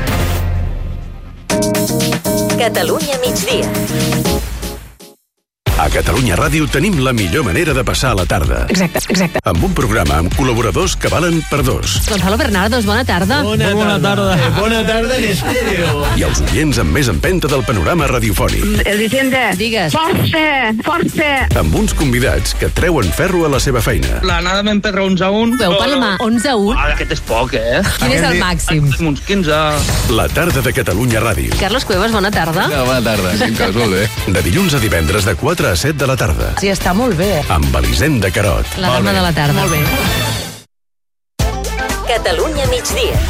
Catalunya migdia. A Catalunya Ràdio tenim la millor manera de passar la tarda. Exacte, exacte. Amb un programa amb col·laboradors que valen per dos. Gonzalo Bernardos, bona tarda. Bona, bona tarda. tarda. Bona tarda en estèreo. I els oients amb més empenta del panorama radiofònic. El Vicente. Digues. Força, força. Amb uns convidats que treuen ferro a la seva feina. L'anada m'empedra onze a un. Veu Palma, onze a un. Ah, aquest és poc, eh? Quin és el màxim? Uns quinze. La tarda de Catalunya Ràdio. Carlos Cuevas, bona tarda. No, bona tarda, sí, que molt bé. De dilluns a divendres de quatre a set de la tarda. Sí, està molt bé. Amb Elisenda Carot. La dama de la tarda. Molt bé. Catalunya migdia.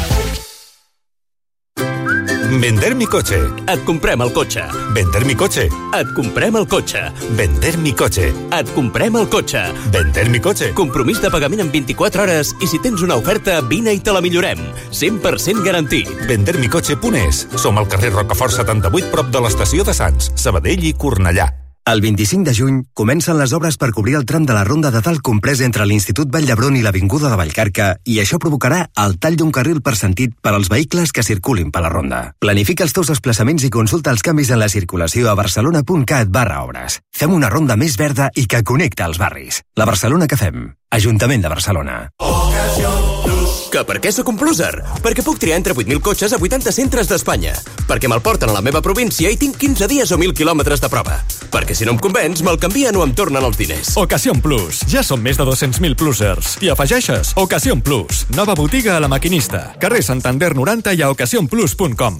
Vender mi coche. Et comprem el cotxe. Vender mi coche. Et comprem el cotxe. Vender mi coche. Et comprem el cotxe. Vender mi coche. Compromís de pagament en vint-i-quatre hores i si tens una oferta, vine i te la millorem. cent per cent garantit. vender mi coche punt es. Som al carrer Rocafort setanta-vuit, prop de l'estació de Sants, Sabadell i Cornellà. El vint-i-cinc de juny comencen les obres per cobrir el tram de la ronda de tall comprès entre l'Institut Vall d'Hebron i l'Avinguda de Vallcarca i això provocarà el tall d'un carril per sentit per als vehicles que circulin per la ronda. Planifica els teus desplaçaments i consulta els canvis en la circulació a barcelona punt cat barra obres. Fem una ronda més verda i que connecta els barris. La Barcelona que fem. Ajuntament de Barcelona. Que per què sóc un pluser? Perquè puc triar entre vuit mil cotxes a vuitanta centres d'Espanya. Perquè me'l porten a la meva província i tinc quinze dies o mil quilòmetres de prova. Perquè si no em convenç, me'l canvien o em tornen els diners. Ocasión Plus. Ja són més de dos-cents mil plusers. I afegeixes Ocasión Plus. Nova botiga a La Maquinista. Carrer Santander noranta i a ocasión plus punt com.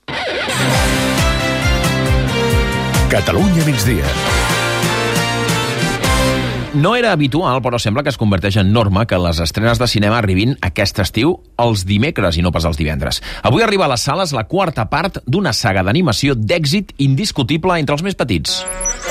Catalunya migdia. No era habitual, però sembla que es converteix en norma que les estrenes de cinema arribin aquest estiu els dimecres i no pas els divendres. Avui arriba a les sales la quarta part d'una saga d'animació d'èxit indiscutible entre els més petits.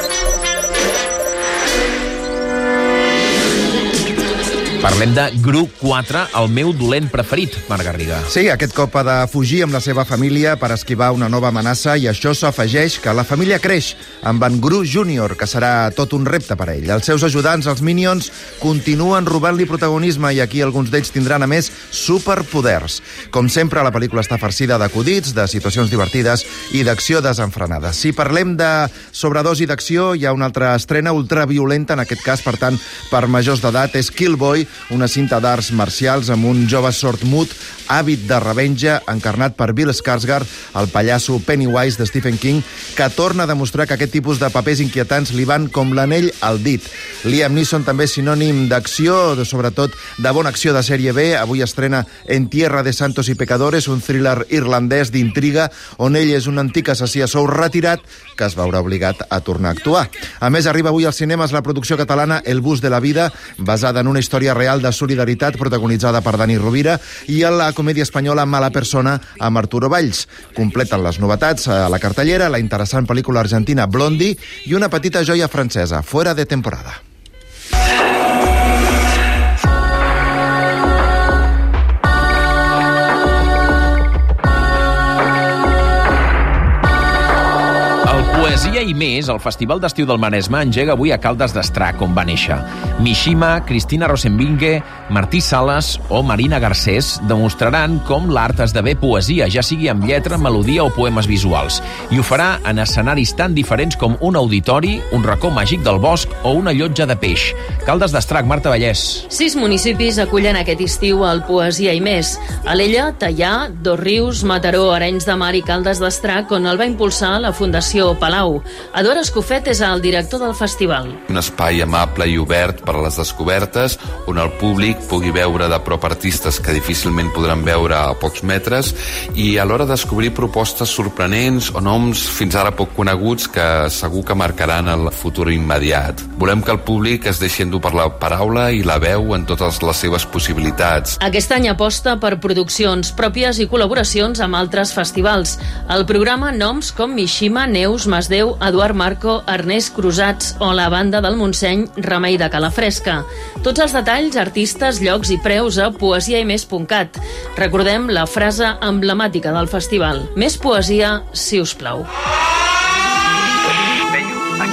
Parlem de Gru quatre, el meu dolent preferit, Marc Garriga. Sí, aquest cop ha de fugir amb la seva família per esquivar una nova amenaça i això s'afegeix que la família creix amb en Gru júnior, que serà tot un repte per a ell. Els seus ajudants, els Minions, continuen robant-li protagonisme i aquí alguns d'ells tindran, a més, superpoders. Com sempre, la pel·lícula està farcida d'acudits, de situacions divertides i d'acció desenfrenada. Si parlem de sobredosi d'acció, hi ha una altra estrena ultraviolenta, en aquest cas, per tant, per majors d'edat, és Kill Boy, una cinta d'arts marcials amb un jove sord-mut àvid de revenja, encarnat per Bill Skarsgård, el pallasso Pennywise de Stephen King, que torna a demostrar que aquest tipus de papers inquietants li van com l'anell al dit. Liam Neeson també és sinònim d'acció, sobretot de bona acció de sèrie B. Avui estrena En tierra de santos y pecadores, un thriller irlandès d'intriga, on ell és un antic assassí a sou retirat que es veurà obligat a tornar a actuar. A més, arriba avui als cinemes la producció catalana El bus de la vida, basada en una història real de solidaritat protagonitzada per Dani Rovira, i en la comèdia espanyola Mala persona amb Arturo Valls. Completen les novetats a la cartellera, la interessant pel·lícula argentina Blondie i una petita joia francesa, Fuera de temporada. Poesia i més, el Festival d'Estiu del Maresme engega avui a Caldes d'Estrac, on va néixer. Mishima, Cristina Rosenvinge, Martí Sales o Marina Garcés demostraran com l'art esdevé poesia, ja sigui amb lletra, melodia o poemes visuals. I ho farà en escenaris tan diferents com un auditori, un racó màgic del bosc o una llotja de peix. Caldes d'Estrac, Marta Vallès. Sis municipis acullen aquest estiu el Poesia i més. Alella, Teià, Dosrius, Mataró, Arenys de Mar i Caldes d'Estrac, on el va impulsar la Fundació Palau. Eduard Escofet és el director del festival. Un espai amable i obert per a les descobertes, on el públic pugui veure de prop artistes que difícilment podran veure a pocs metres i alhora descobrir propostes sorprenents o noms fins ara poc coneguts que segur que marcaran el futur immediat. Volem que el públic es deixi endur per la paraula i la veu en totes les seves possibilitats. Aquest any aposta per produccions pròpies i col·laboracions amb altres festivals. El programa noms com Mishima, Neus, Masdeu, Eduard Marco, Ernest Cruzats o la banda del Montseny Remei de Calafresca. Tots els detalls, artistes, llocs i preus a poesia i més punt cat. Recordem la frase emblemàtica del festival. Més poesia, si us plau. Aquí Jair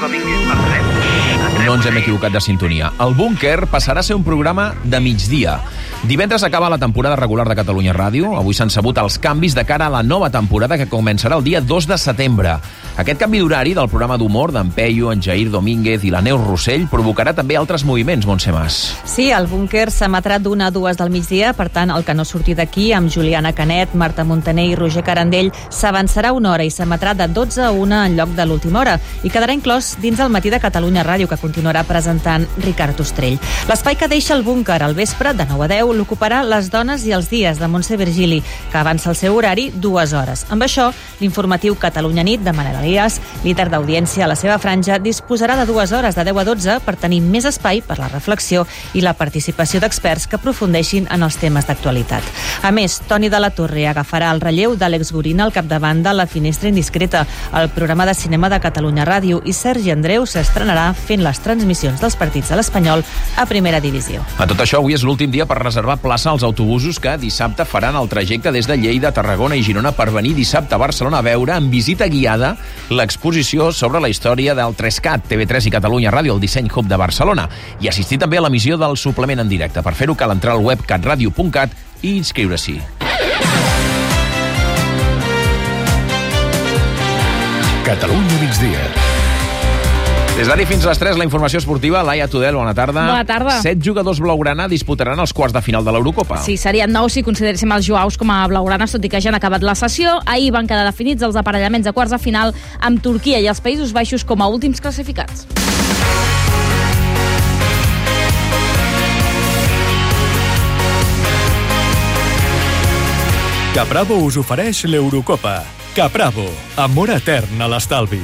No ens hem equivocat de sintonia. El Búnquer passarà a ser un programa de migdia. Divendres acaba la temporada regular de Catalunya Ràdio. Avui s'han sabut els canvis de cara a la nova temporada que començarà el dia dos de setembre. Aquest canvi d'horari del programa d'humor d'en Peyu, en Jair Domínguez i la Neus Rossell provocarà també altres moviments, Montse Mas. Sí, el Búnquer s'emetrà d'una a dues del migdia, per tant, el que no surti d'aquí, amb Juliana Canet, Marta Montaner i Roger Carandell, s'avançarà una hora i s'emetrà de dotze a una en lloc de l'última hora i quedarà inclòs dins el matí de Catalunya Ràdio, que continuarà presentant Ricard Ostrell. L'espai que deixa el Búnquer al vespre, de nou a deu, l'ocuparà Les dones i els dies, de Montse Virgili, que avança el seu horari dues hores. Amb això, l'informatiu Catalunya Nit, de Manel Elias, líder d'audiència a la seva franja, disposarà de dues hores, de deu a dotze, per tenir més espai per la reflexió i la participació d'experts que aprofundeixin en els temes d'actualitat. A més, Toni de la Torre agafarà el relleu d'Àlex Gorina al capdavant de La Finestra Indiscreta, el programa de cinema de Catalunya Ràdio, i Sergi Andreu s'estrenarà fent les transmissions dels partits de l'Espanyol a Primera Divisió. A tot això, avui és l'últim dia per reservar plaça als autobusos que dissabte faran el trajecte des de Lleida, Tarragona i Girona per venir dissabte a Barcelona a veure en visita guiada l'exposició sobre la història del tres cat, T V tres i Catalunya Ràdio, el Disseny Hub de Barcelona, i assistir també a l'emissió del suplement en directe. Per fer-ho cal entrar al web catradio punt cat i inscriure-s'hi. Catalunya migdia. Des d'ara fins a les tres, la informació esportiva. Laia Tudel, bona tarda. Bona tarda. Set jugadors blaugrana disputaran els quarts de final de l'Eurocopa. Sí, serien nou si consideréssim els Joaus com a blaugranes, tot i que ja han acabat la sessió. Ahir van quedar definits els aparellaments de quarts de final amb Turquia i els Països Baixos com a últims classificats. Capravo us ofereix l'Eurocopa. Capravo, amor etern a l'estalvi.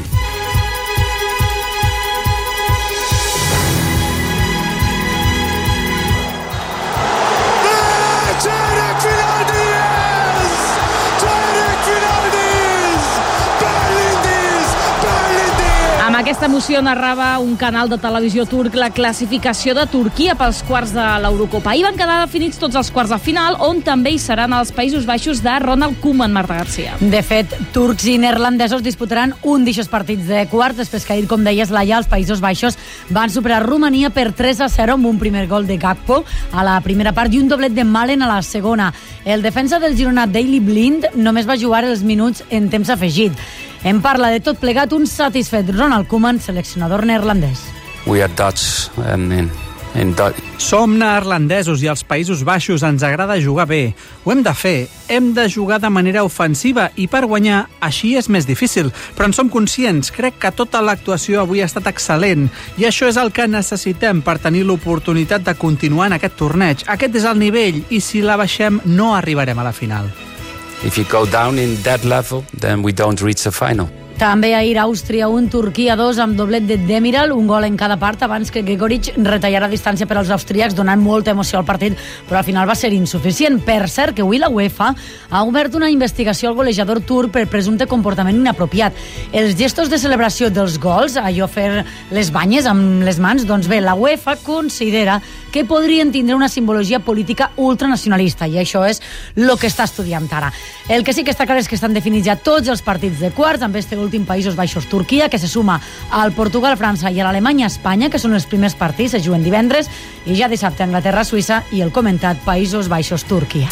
Amb aquesta emoció narrava un canal de televisió turc la classificació de Turquia pels quarts de l'Eurocopa. Ahir van quedar definits tots els quarts de final, on també hi seran els Països Baixos de Ronald Koeman, Marta Garcia. De fet, turcs i neerlandesos disputaran un d'aixòs partits de quarts, després que ahir, com deies, Laia, els Països Baixos van superar Romania per tres a zero amb un primer gol de Gakpo a la primera part i un doblet de Malen a la segona. El defensa del Girona, Daley Blind, només va jugar els minuts en temps afegit. En parla de tot plegat un satisfet Ronald Koeman, seleccionador neerlandès. We are Dutch and in, in Dutch. Som neerlandesos i als Països Baixos ens agrada jugar bé. Ho hem de fer. Hem de jugar de manera ofensiva i per guanyar així és més difícil. Però en som conscients. Crec que tota l'actuació avui ha estat excel·lent i això és el que necessitem per tenir l'oportunitat de continuar en aquest torneig. Aquest és el nivell i si la baixem no arribarem a la final. If you go down in that level, then we don't reach the final. També ahir Àustria un, Turquia dos, amb doblet de Demiral, un gol en cada part abans que Gregoric retallara distància per als austríacs, donant molta emoció al partit, però al final va ser insuficient. Per cert, que avui la UEFA ha obert una investigació al golejador turc per presumpte comportament inapropiat. Els gestos de celebració dels gols, allò fer les banyes amb les mans, doncs bé, la UEFA considera que podrien tindre una simbologia política ultranacionalista, i això és el que està estudiant ara. El que sí que està clar és que estan definits ja tots els partits de quarts, amb este últim Països Baixos Turquia, que se suma al Portugal, França i a l'Alemanya Espanya, que són els primers partits, es juguen divendres, i ja dissabte Anglaterra, Suïssa i el comentat Països Baixos Turquia.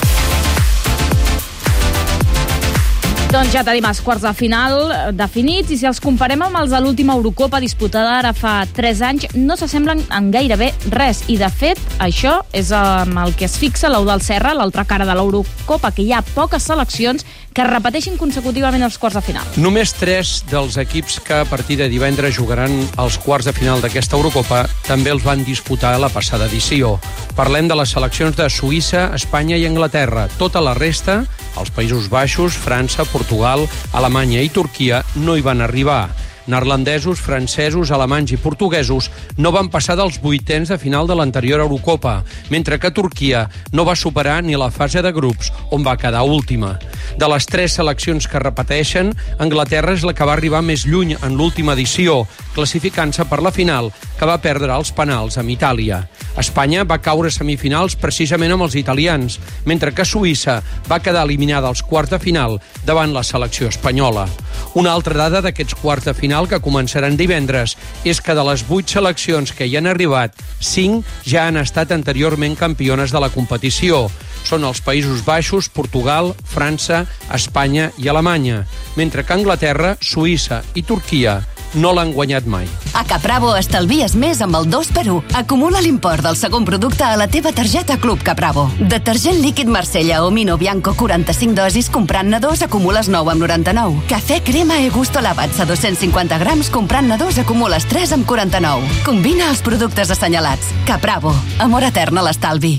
Doncs ja tenim els quarts de final definits i si els comparem amb els de l'última Eurocopa disputada ara fa tres anys, no s'assemblen en gairebé res. I, de fet, això és amb el que es fixa l'Eudald Serra, l'altra cara de l'Eurocopa, que hi ha poques seleccions que repeteixin consecutivament els quarts de final. Només tres dels equips que a partir de divendres jugaran els quarts de final d'aquesta Eurocopa també els van disputar a la passada edició. Parlem de les seleccions de Suïssa, Espanya i Anglaterra. Tota la resta, els Països Baixos, França, Portugal, Alemanya i Turquia, no hi van arribar. Neerlandesos, francesos, alemanys i portuguesos no van passar dels vuitens de final de l'anterior Eurocopa, mentre que Turquia no va superar ni la fase de grups, on va quedar última. De les tres seleccions que repeteixen, Anglaterra és la que va arribar més lluny en l'última edició, classificant-se per la final, que va perdre els penals amb Itàlia. Espanya va caure a semifinals precisament amb els italians, mentre que Suïssa va quedar eliminada als quarts de final davant la selecció espanyola. Una altra dada d'aquests quarts de final que començaran divendres és que de les vuit seleccions que hi han arribat, cinc ja han estat anteriorment campiones de la competició. Són els Països Baixos, Portugal, França, Espanya i Alemanya, mentre que Anglaterra, Suïssa i Turquia no l'han guanyat mai. A Capravo estalvies més amb el dos per u. Acumula l'import del segon producte a la teva targeta Club Capravo. Detergent líquid Marsella o Mino Bianco quaranta-cinc dosis comprant-ne dos acumules nou amb noranta-nou. Cafè crema e gusto lavats a dos-cents cinquanta grams comprant-ne dos acumules tres amb quaranta-nou. Combina els productes assenyalats. Capravo. Amor etern a l'estalvi.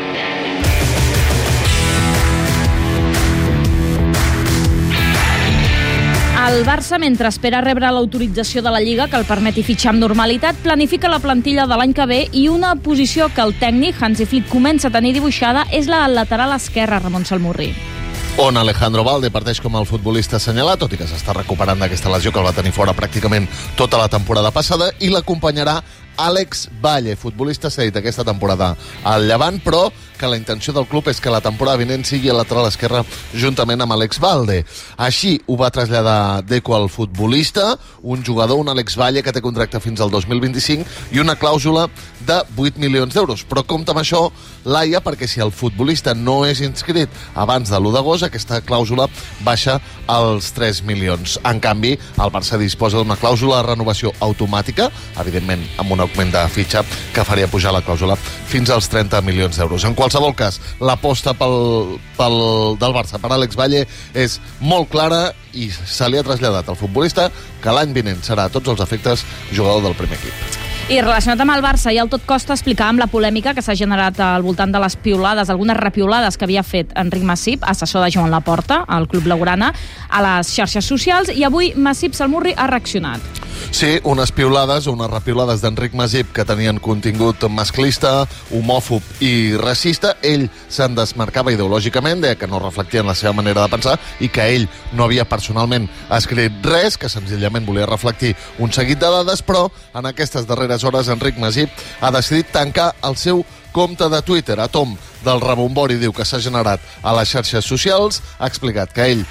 El Barça, mentre espera rebre l'autorització de la Lliga que el permeti fitxar amb normalitat, planifica la plantilla de l'any que ve i una posició que el tècnic Hansi Flick comença a tenir dibuixada és la lateral esquerra, Ramon Salmurri. On Alejandro Valde parteix com el futbolista assenyalat, tot i que s'està recuperant d'aquesta lesió que el va tenir fora pràcticament tota la temporada passada, i l'acompanyarà Àlex Valle, futbolista cedit aquesta temporada al Llevant, però que la intenció del club és que la temporada vinent sigui el lateral esquerre juntament amb Àlex Valde. Així ho va traslladar Deco al futbolista, un jugador, un Àlex Valle, que té contracte fins al dos mil vint-i-cinc i una clàusula de vuit milions d'euros. Però compta amb això, Laia, perquè si el futbolista no és inscrit abans de l'u d'agost, aquesta clàusula baixa als tres milions. En canvi, el Barça disposa d'una clàusula de renovació automàtica, evidentment amb un augment de fitxa que faria pujar la clàusula fins als trenta milions d'euros. En qualsevol cas, l'aposta pel, pel, del Barça per Àlex Valle és molt clara i se li ha traslladat al futbolista que l'any vinent serà a tots els efectes jugador del primer equip. I relacionat amb el Barça i al tot costa explicàvem la polèmica que s'ha generat al voltant de les piulades, algunes repiulades que havia fet Enric Massip, assessor de Joan Laporta, al Club Blaugrana, a les xarxes socials, i avui Massip Salmurri ha reaccionat. Sí, unes piulades, unes repiulades d'Enric Masip que tenien contingut masclista, homòfob i racista. Ell se'n desmarcava ideològicament, deia que no reflectien la seva manera de pensar i que ell no havia personalment escrit res, que senzillament volia reflectir un seguit de dades, però en aquestes darreres hores Enric Masip ha decidit tancar el seu compte de Twitter. A tom del rebombori diu que s'ha generat a les xarxes socials, ha explicat que ell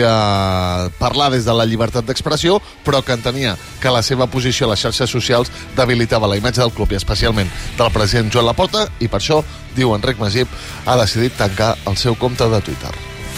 volia parlar des de la llibertat d'expressió, però que entenia que la seva posició a les xarxes socials debilitava la imatge del club i especialment del president Joan Laporta, i per això, diu Enric Masip, ha decidit tancar el seu compte de Twitter.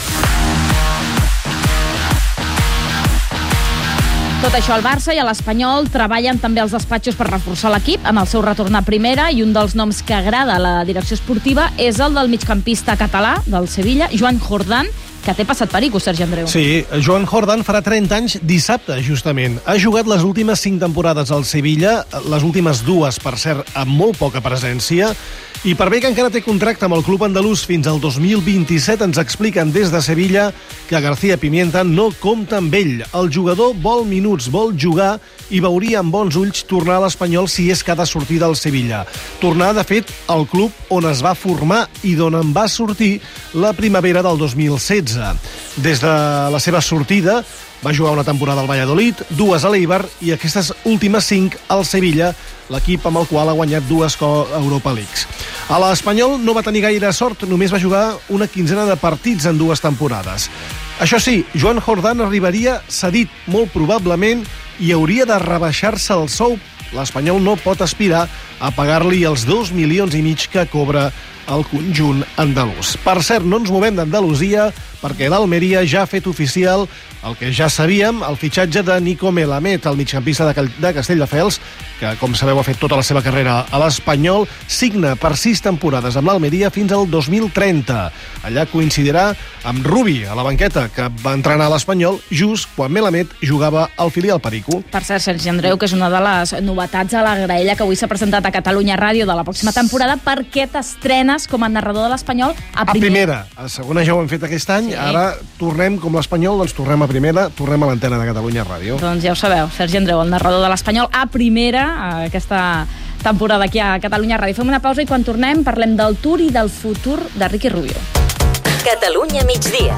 Tot això al Barça i a l'Espanyol treballen també els despatxos per reforçar l'equip en el seu retorn a primera, i un dels noms que agrada a la direcció esportiva és el del migcampista català del Sevilla, Joan Jordán, que té passat perico, Sergi Andreu. Sí, Joan Jordán farà trenta anys dissabte, justament. Ha jugat les últimes cinc temporades al Sevilla, les últimes dues, per cert, amb molt poca presència, i per bé que encara té contracte amb el club andalús fins al dos mil vint-i-set, ens expliquen des de Sevilla que García Pimienta no compta amb ell. El jugador vol minuts, vol jugar, i veuria amb bons ulls tornar a l'Espanyol si és que ha de sortir del Sevilla. Tornar, de fet, al club on es va formar i d'on en va sortir la primavera del dos mil setze. Des de la seva sortida va jugar una temporada al Valladolid, dues a l'Eibar i aquestes últimes cinc al Sevilla, l'equip amb el qual ha guanyat dues Europa Leagues. A l'Espanyol no va tenir gaire sort, només va jugar una quinzena de partits en dues temporades. Això sí, Joan Jordán arribaria cedit molt probablement i hauria de rebaixar-se el sou. L'Espanyol no pot aspirar a pagar-li els dos milions i mig que cobra el conjunt andalús. Per cert, no ens movem d'Andalusia perquè l'Almeria ja ha fet oficial el que ja sabíem, el fitxatge de Nico Melamed, el migcampista de Castelldefels, que, com sabeu, ha fet tota la seva carrera a l'Espanyol, signa per sis temporades amb l'Almeria fins al dos mil trenta. Allà coincidirà amb Rubi, a la banqueta, que va entrenar a l'Espanyol just quan Melamed jugava al filial Perico. Per cert, Sergi Andreu, que és una de les novetats a la graella que avui s'ha presentat a Catalunya Ràdio de la pròxima temporada, perquè t'estrenes com a narrador de l'Espanyol a primera. A primera. A segona ja ho hem fet aquest any, sí. Ara tornem com l'Espanyol, doncs tornem a primera, tornem a l'antena de Catalunya Ràdio. Doncs ja ho sabeu, Sergi Andreu, el narrador de l'Espanyol a primera, aquesta temporada aquí a Catalunya Ràdio. Fem una pausa i quan tornem parlem del Tour i del futur de Ricky Rubio. Catalunya migdia.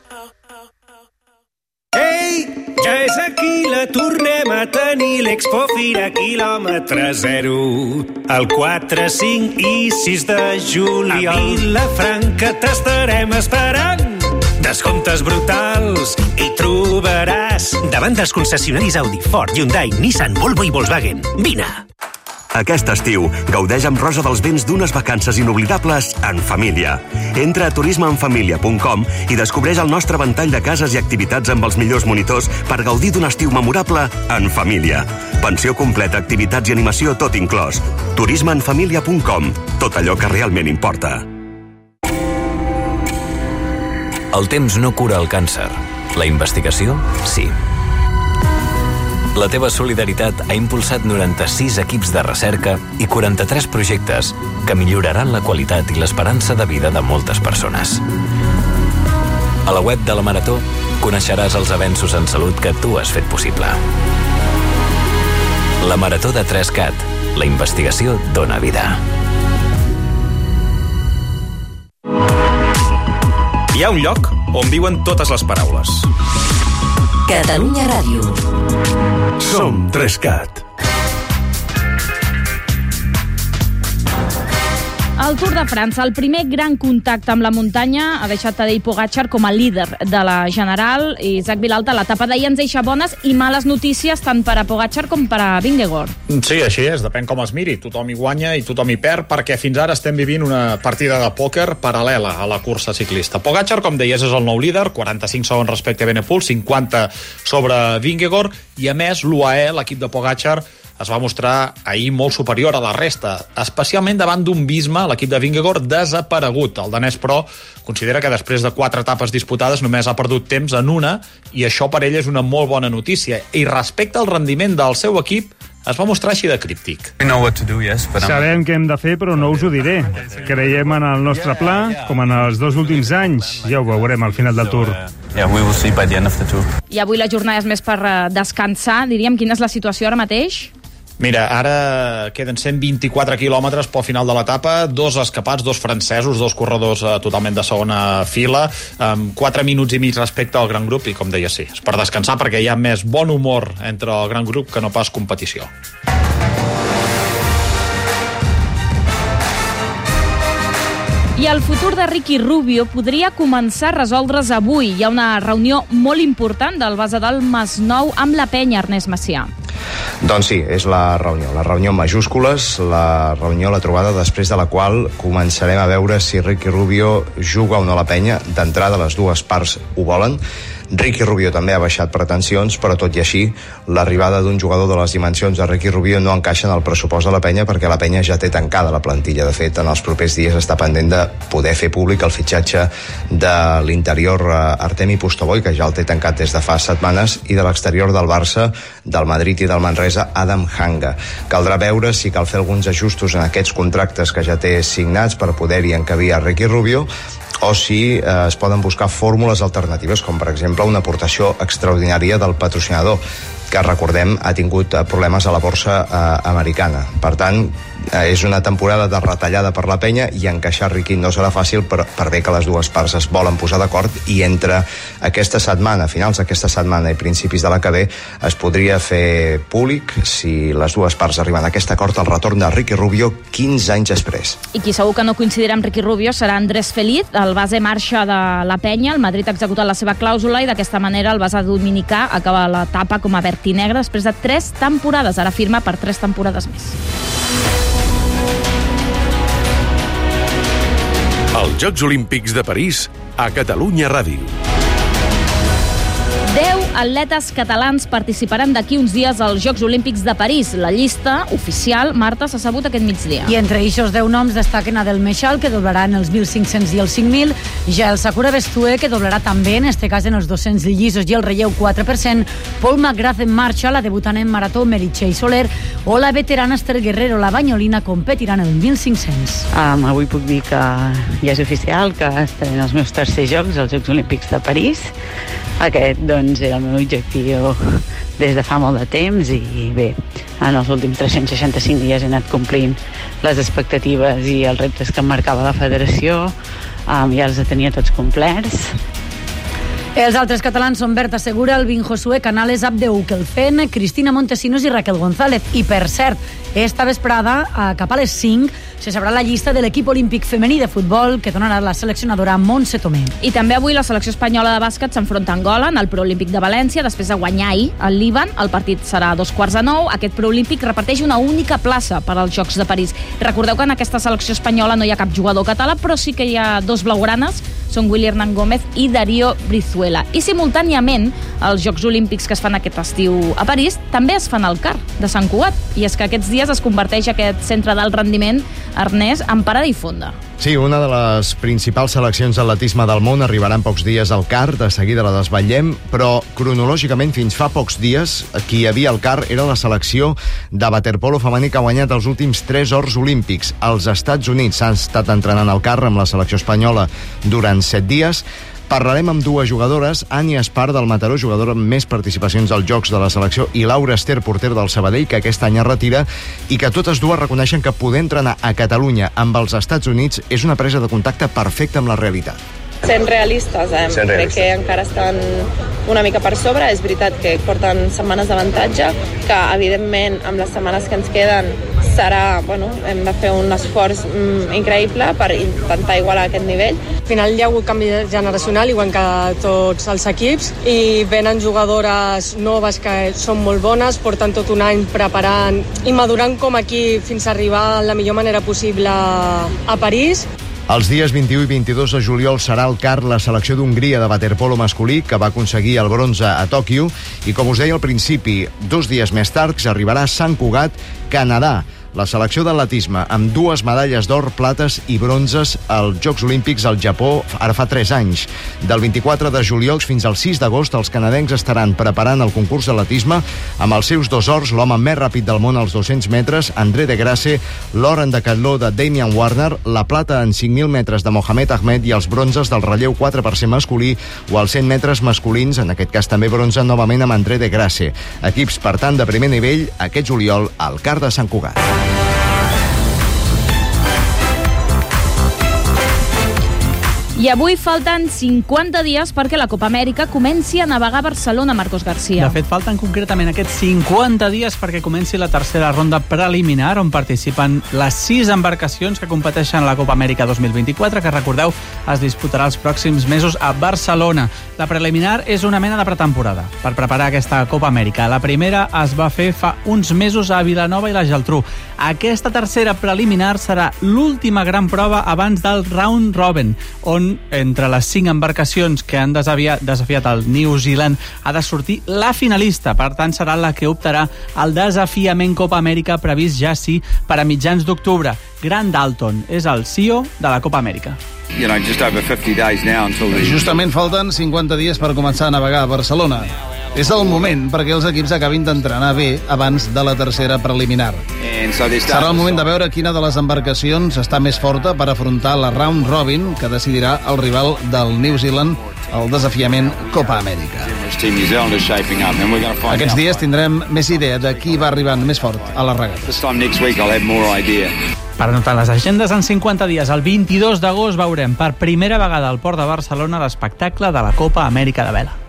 Ei, ja és aquí, la tornem a tenir, l'Expo Fira quilòmetre zero. El quatre, cinc i sis de juliol. A Vilafranca t'estarem esperant. Descomptes brutals hi trobaràs. Davant dels concessionaris Audi, Ford, Hyundai, Nissan, Volvo i Volkswagen. Vine! Aquest estiu, gaudeix amb Rosa dels Vents d'unes vacances inoblidables en família. Entra a turisme en família punt com i descobreix el nostre ventall de cases i activitats amb els millors monitors per gaudir d'un estiu memorable en família. Pensió completa, activitats i animació, tot inclòs. turisme en família punt com. Tot allò que realment importa. El temps no cura el càncer. La investigació, sí. La teva solidaritat ha impulsat noranta-sis equips de recerca i quaranta-tres projectes que milloraran la qualitat i l'esperança de vida de moltes persones. A la web de la Marató coneixeràs els avenços en salut que tu has fet possible. La Marató de tres cat. La investigació dona vida. Hi ha un lloc on viuen totes les paraules. Catalunya Ràdio. Som tres cat. El Tour de França, el primer gran contacte amb la muntanya, ha deixat Tadej Pogačar com a líder de la General. Isaac Vilalta, l'etapa d'ahir ens deixa bones i males notícies tant per a Pogačar com per a Vingegaard. Sí, així és, depèn com es miri. Tothom hi guanya i tothom hi perd, perquè fins ara estem vivint una partida de pòquer paral·lela a la cursa ciclista. Pogačar, com deies, és el nou líder, quaranta-cinc segons respecte a Benepul, cinquanta sobre Vingegaard, i a més l'U A E, l'equip de Pogačar, es va mostrar ahir molt superior a la resta, especialment davant d'un Visma, l'equip de Vingegaard, desaparegut. El danès, però, considera que després de quatre etapes disputades només ha perdut temps en una, i això per ell és una molt bona notícia. I respecte al rendiment del seu equip, es va mostrar així de críptic. Sabem què hem de fer, però no us ho diré. Creiem en el nostre pla, com en els dos últims anys. Ja ho veurem al final del Tour. I avui la jornada és més per descansar. Diríem, quina és la situació ara mateix? Mira, ara queden cent vint-i-quatre quilòmetres pel final de l'etapa, dos escapats, dos francesos, dos corredors eh, totalment de segona fila, amb quatre minuts i mig respecte al gran grup, i com deia, sí, és per descansar perquè hi ha més bon humor entre el gran grup que no pas competició. I el futur de Ricky Rubio podria començar a resoldre's avui. Hi ha una reunió molt important del base del Masnou amb la penya, Ernest Macià. Doncs sí, és la reunió, la reunió en majúscules, la reunió, la trobada després de la qual començarem a veure si Ricky Rubio juga o no a la penya. D'entrada, les dues parts ho volen. Ricky Rubio també ha baixat pretensions, però tot i així, l'arribada d'un jugador de les dimensions de Ricky Rubio no encaixa en el pressupost de la penya, perquè la penya ja té tancada la plantilla. De fet, en els propers dies està pendent de poder fer públic el fitxatge de l'interior Artemi Pustovoy, que ja el té tancat des de fa setmanes, i de l'exterior del Barça, del Madrid i del Manresa, Adam Hanga. Caldrà veure si cal fer alguns ajustos en aquests contractes que ja té signats per poder-hi encabir a Ricky Rubio, o si eh, es poden buscar fórmules alternatives, com per exemple una aportació extraordinària del patrocinador, que, recordem, ha tingut problemes a la borsa eh, americana. Per tant, eh, és una temporada de retallada per la penya, i encaixar Ricky no serà fàcil, per, per bé que les dues parts es volen posar d'acord, i entre aquesta setmana, finals d'aquesta setmana i principis de la que ve, es podria fer públic, si les dues parts arriben a aquest acord, el retorn de Ricky Rubio quinze anys després. I qui segur que no coincidirà amb Ricky Rubio serà Andrés Feliz, el base marxa de la penya. El Madrid ha executat la seva clàusula i d'aquesta manera el base dominicà acaba l'etapa com a verd i negre després de tres temporades. Ara firma per tres temporades més. Els Jocs Olímpics de París a Catalunya Ràdio. deu atletes catalans participaran d'aquí uns dies als Jocs Olímpics de París. La llista oficial, Marta, s'ha sabut aquest migdia. I entre eixos deu noms destaquen Adel Meixal, que doblarà en els mil cinc-cents i els cinc mil, Jael Sakura Bestue, que doblarà també, en este cas, en els dos-cents llisos i el relleu quatre per cent, Paul McGrath en marxa, la debutant en marató Meritxell Soler, o la veterana Esther Guerrero, la banyolina, competiran en el mil cinc-cents. Um, avui puc dir que ja és oficial, que estaré en els meus tercers Jocs, els Jocs Olímpics de París. Aquest, doncs, era el meu objectiu des de fa molt de temps, i bé, en els últims tres-cents seixanta-cinc dies he anat complint les expectatives i els reptes que em marcava la federació, um, ja els tenia tots complerts. Els altres catalans són Berta Segura, Alvin Josué, Canales, Abdeu Kelfen, Cristina Montesinos i Raquel González. I, per cert, esta vesprada, cap a les cinc, se sabrà la llista de l'equip olímpic femení de futbol que donarà la seleccionadora Montse Tomé. I també avui la selecció espanyola de bàsquet s'enfronta a Angola en el preolímpic de València després de guanyar ahir al Líban. El partit serà a dos quarts de nou. Aquest preolímpic reparteix una única plaça per als Jocs de París. Recordeu que en aquesta selecció espanyola no hi ha cap jugador català, però sí que hi ha dos blaugranes, són Willy Hernán Gómez i Darío Brizuela. I simultàniament, els Jocs Olímpics que es fan aquest estiu a París també es fan al C A R de Sant Cugat. I és que aquests dies es converteix aquest centre d'alt rendiment, Ernest, en parada i fonda. Sí, una de les principals seleccions d'atletisme del món arribarà en pocs dies al C A R, de seguida la desvetllem, però cronològicament fins fa pocs dies qui hi havia al C A R era la selecció de waterpolo femení que ha guanyat els últims tres ors olímpics. Els Estats Units s'han estat entrenant al C A R amb la selecció espanyola durant set dies. Parlarem amb dues jugadores, Ània Espar del Mataró, jugadora amb més participacions als Jocs de la selecció, i Laura Ester, porter del Sabadell, que aquest any es retira, i que totes dues reconeixen que poder entrenar a Catalunya amb els Estats Units és una presa de contacte perfecta amb la realitat. Sent realistes, eh? Sent crec realistes. que encara estan una mica per sobre. És veritat que porten setmanes d'avantatge, que evidentment amb les setmanes que ens queden serà, bueno, hem de fer un esforç mm, increïble per intentar igualar aquest nivell. Al final hi ha hagut canvi generacional, igual que tots els equips, i venen jugadores noves que són molt bones, porten tot un any preparant i madurant com aquí fins a arribar la millor manera possible a París. Els dies vint-i-u i vint-i-dos de juliol serà al C A R la selecció d'Hongria de waterpolo masculí, que va aconseguir el bronze a Tòquio, i com us deia al principi, dos dies més tard arribarà a Sant Cugat, Canadà. La selecció d'atletisme amb dues medalles d'or, plates i bronzes als Jocs Olímpics al Japó ara fa tres anys. Del vint-i-quatre de juliol fins al sis d'agost els canadencs estaran preparant el concurs d'atletisme amb els seus dos ors, l'home més ràpid del món als dos-cents metres, André de Grasse, l'or en decatló de Damian Warner, la plata en cinc mil metres de Mohamed Ahmed i els bronzes del relleu quatre per cent masculí o els cent metres masculins, en aquest cas també bronze novament amb André de Grasse. Equips, per tant, de primer nivell aquest juliol al C A R de Sant Cugat. I avui falten cinquanta dies perquè la Copa Amèrica comenci a navegar a Barcelona, Marcos García. De fet, falten concretament aquests cinquanta dies perquè comenci la tercera ronda preliminar, on participen les sis embarcacions que competeixen a la Copa Amèrica dos mil vint-i-quatre, que, recordeu, es disputarà els pròxims mesos a Barcelona. La preliminar és una mena de pretemporada per preparar aquesta Copa Amèrica. La primera es va fer fa uns mesos a Vilanova i la Geltrú. Aquesta tercera preliminar serà l'última gran prova abans del round robin, on entre les cinc embarcacions que han desafiat, desafiat el New Zealand ha de sortir la finalista. Per tant, serà la que optarà al desafiament Copa Amèrica previst ja sí per a mitjans d'octubre. Grant Dalton és el C E O de la Copa Amèrica. You know, just over fifty days now until the... Justament falten cinquanta dies per començar a navegar a Barcelona. És el moment perquè els equips acabin d'entrenar bé abans de la tercera preliminar. Serà el moment de veure quina de les embarcacions està més forta per afrontar la round robin que decidirà el rival del New Zealand al desafiament Copa Amèrica. Aquests dies tindrem més idea de qui va arribant més fort a les regates. Per anotar les agendes, en cinquanta dies, el vint-i-dos d'agost, veurem per primera vegada al Port de Barcelona l'espectacle de la Copa Amèrica de Vela.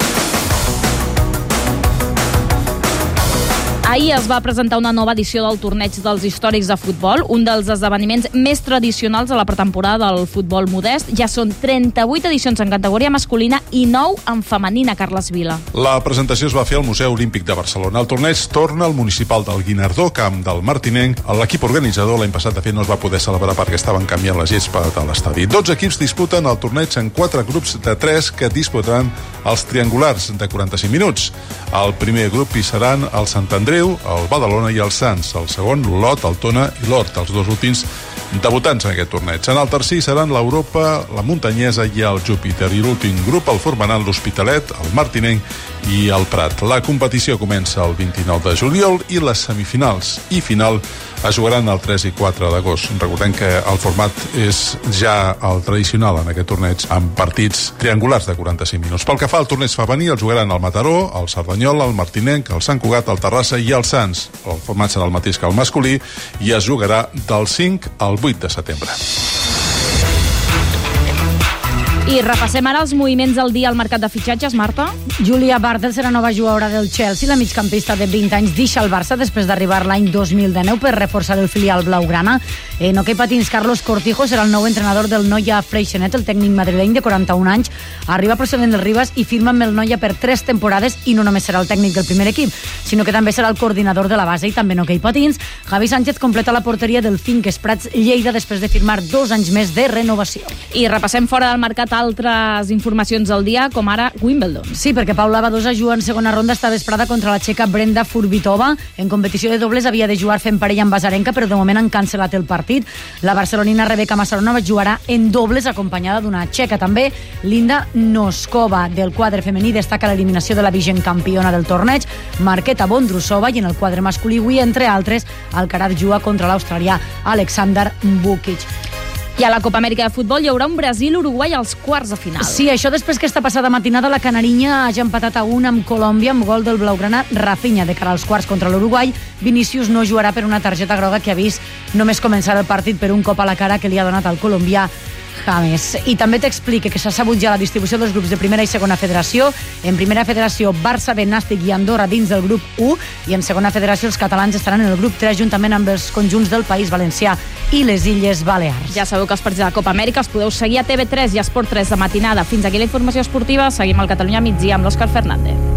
Ahir es va presentar una nova edició del torneig dels històrics de futbol, un dels esdeveniments més tradicionals de la pretemporada del futbol modest. Ja són trenta-vuit edicions en categoria masculina i nou en femenina, Carles Vila. La presentació es va fer al Museu Olímpic de Barcelona. El torneig torna al municipal del Guinardó, camp del Martinenc. L'equip organitzador l'any passat, de fet, no es va poder celebrar perquè estaven canviant la gespa de l'estadi. dotze equips disputen el torneig en quatre grups de tres que disputaran els triangulars de quaranta-cinc minuts. El primer grup hi seran el Sant Andreu, el Badalona i el Sants. El segon, l'Olot, el Tona i l'Hort, els dos últims debutants en aquest torneig. En el tercer seran l'Europa, la Muntanyesa i el Júpiter. I l'últim grup el formaran l'Hospitalet, el Martinenc i el Prat. La competició comença el vint-i-nou de juliol i les semifinals i final es jugaran el tres i quatre d'agost. Recordem que el format és ja el tradicional en aquest torneig, amb partits triangulars de quaranta-cinc minuts. Pel que fa al torneig femení, el jugaran el Mataró, el Cerdanyola, el Martinenc, el Sant Cugat, el Terrassa i el Sants. El format serà el mateix que el masculí i es jugarà del cinc al vuit de setembre. I repassem ara els moviments del dia al mercat de fitxatges, Marta. Julia Bartel serà nova jugadora del Chelsea. La migcampista de vint anys deixa el Barça després d'arribar l'any dos mil dinou per reforçar el filial blaugrana. En hoquei patins, Carlos Cortijo serà el nou entrenador del Noia Freixenet. El tècnic madrileny de quaranta-un anys arriba procedent del Ribas i firma amb el Noia per tres temporades, i no només serà el tècnic del primer equip, sinó que també serà el coordinador de la base. I també en hoquei patins, Javi Sánchez completa la porteria del Finques Prats Lleida després de firmar dos anys més de renovació. I repassem fora del mercat altres informacions del dia, com ara Wimbledon. Sí, perquè Paula Badosa juga en segona ronda esta vesprada contra la txeca Brenda Furbitova. En competició de dobles havia de jugar fent parella amb Azarenka, però de moment han cancel·lat el partit. La barcelonina Rebeka Massarona jugarà en dobles acompanyada d'una txeca també, Linda Noskova. Del quadre femení destaca l'eliminació de la vigent campiona del torneig, Marketa Bondrusova, i en el quadre masculí avui, entre altres, Alcaraz juga contra l'australià Alexander Vukic. I a la Copa Amèrica de Futbol hi haurà un Brasil-Uruguai als quarts de final. Sí, això després que esta passada matinada la Canarinya hagi empatat a un amb Colòmbia amb gol del blaugrana Rafinha. De cara als quarts contra l'Uruguai, Vinícius no jugarà per una targeta groga que ha vist només començar el partit per un cop a la cara que li ha donat al colombià James. I també t'explique que s'ha sabut ja la distribució dels grups de primera i segona federació. En primera federació, Barça, Ben, Nàstic i Andorra dins del grup u, i en segona federació els catalans estaran en el grup tres juntament amb els conjunts del País Valencià i les Illes Balears. Ja sabeu que els partits de la Copa Amèrica els podeu seguir a T V tres i a Esport tres de matinada. Fins aquí la informació esportiva. Seguim al Catalunya migdia amb l'Òscar Fernández.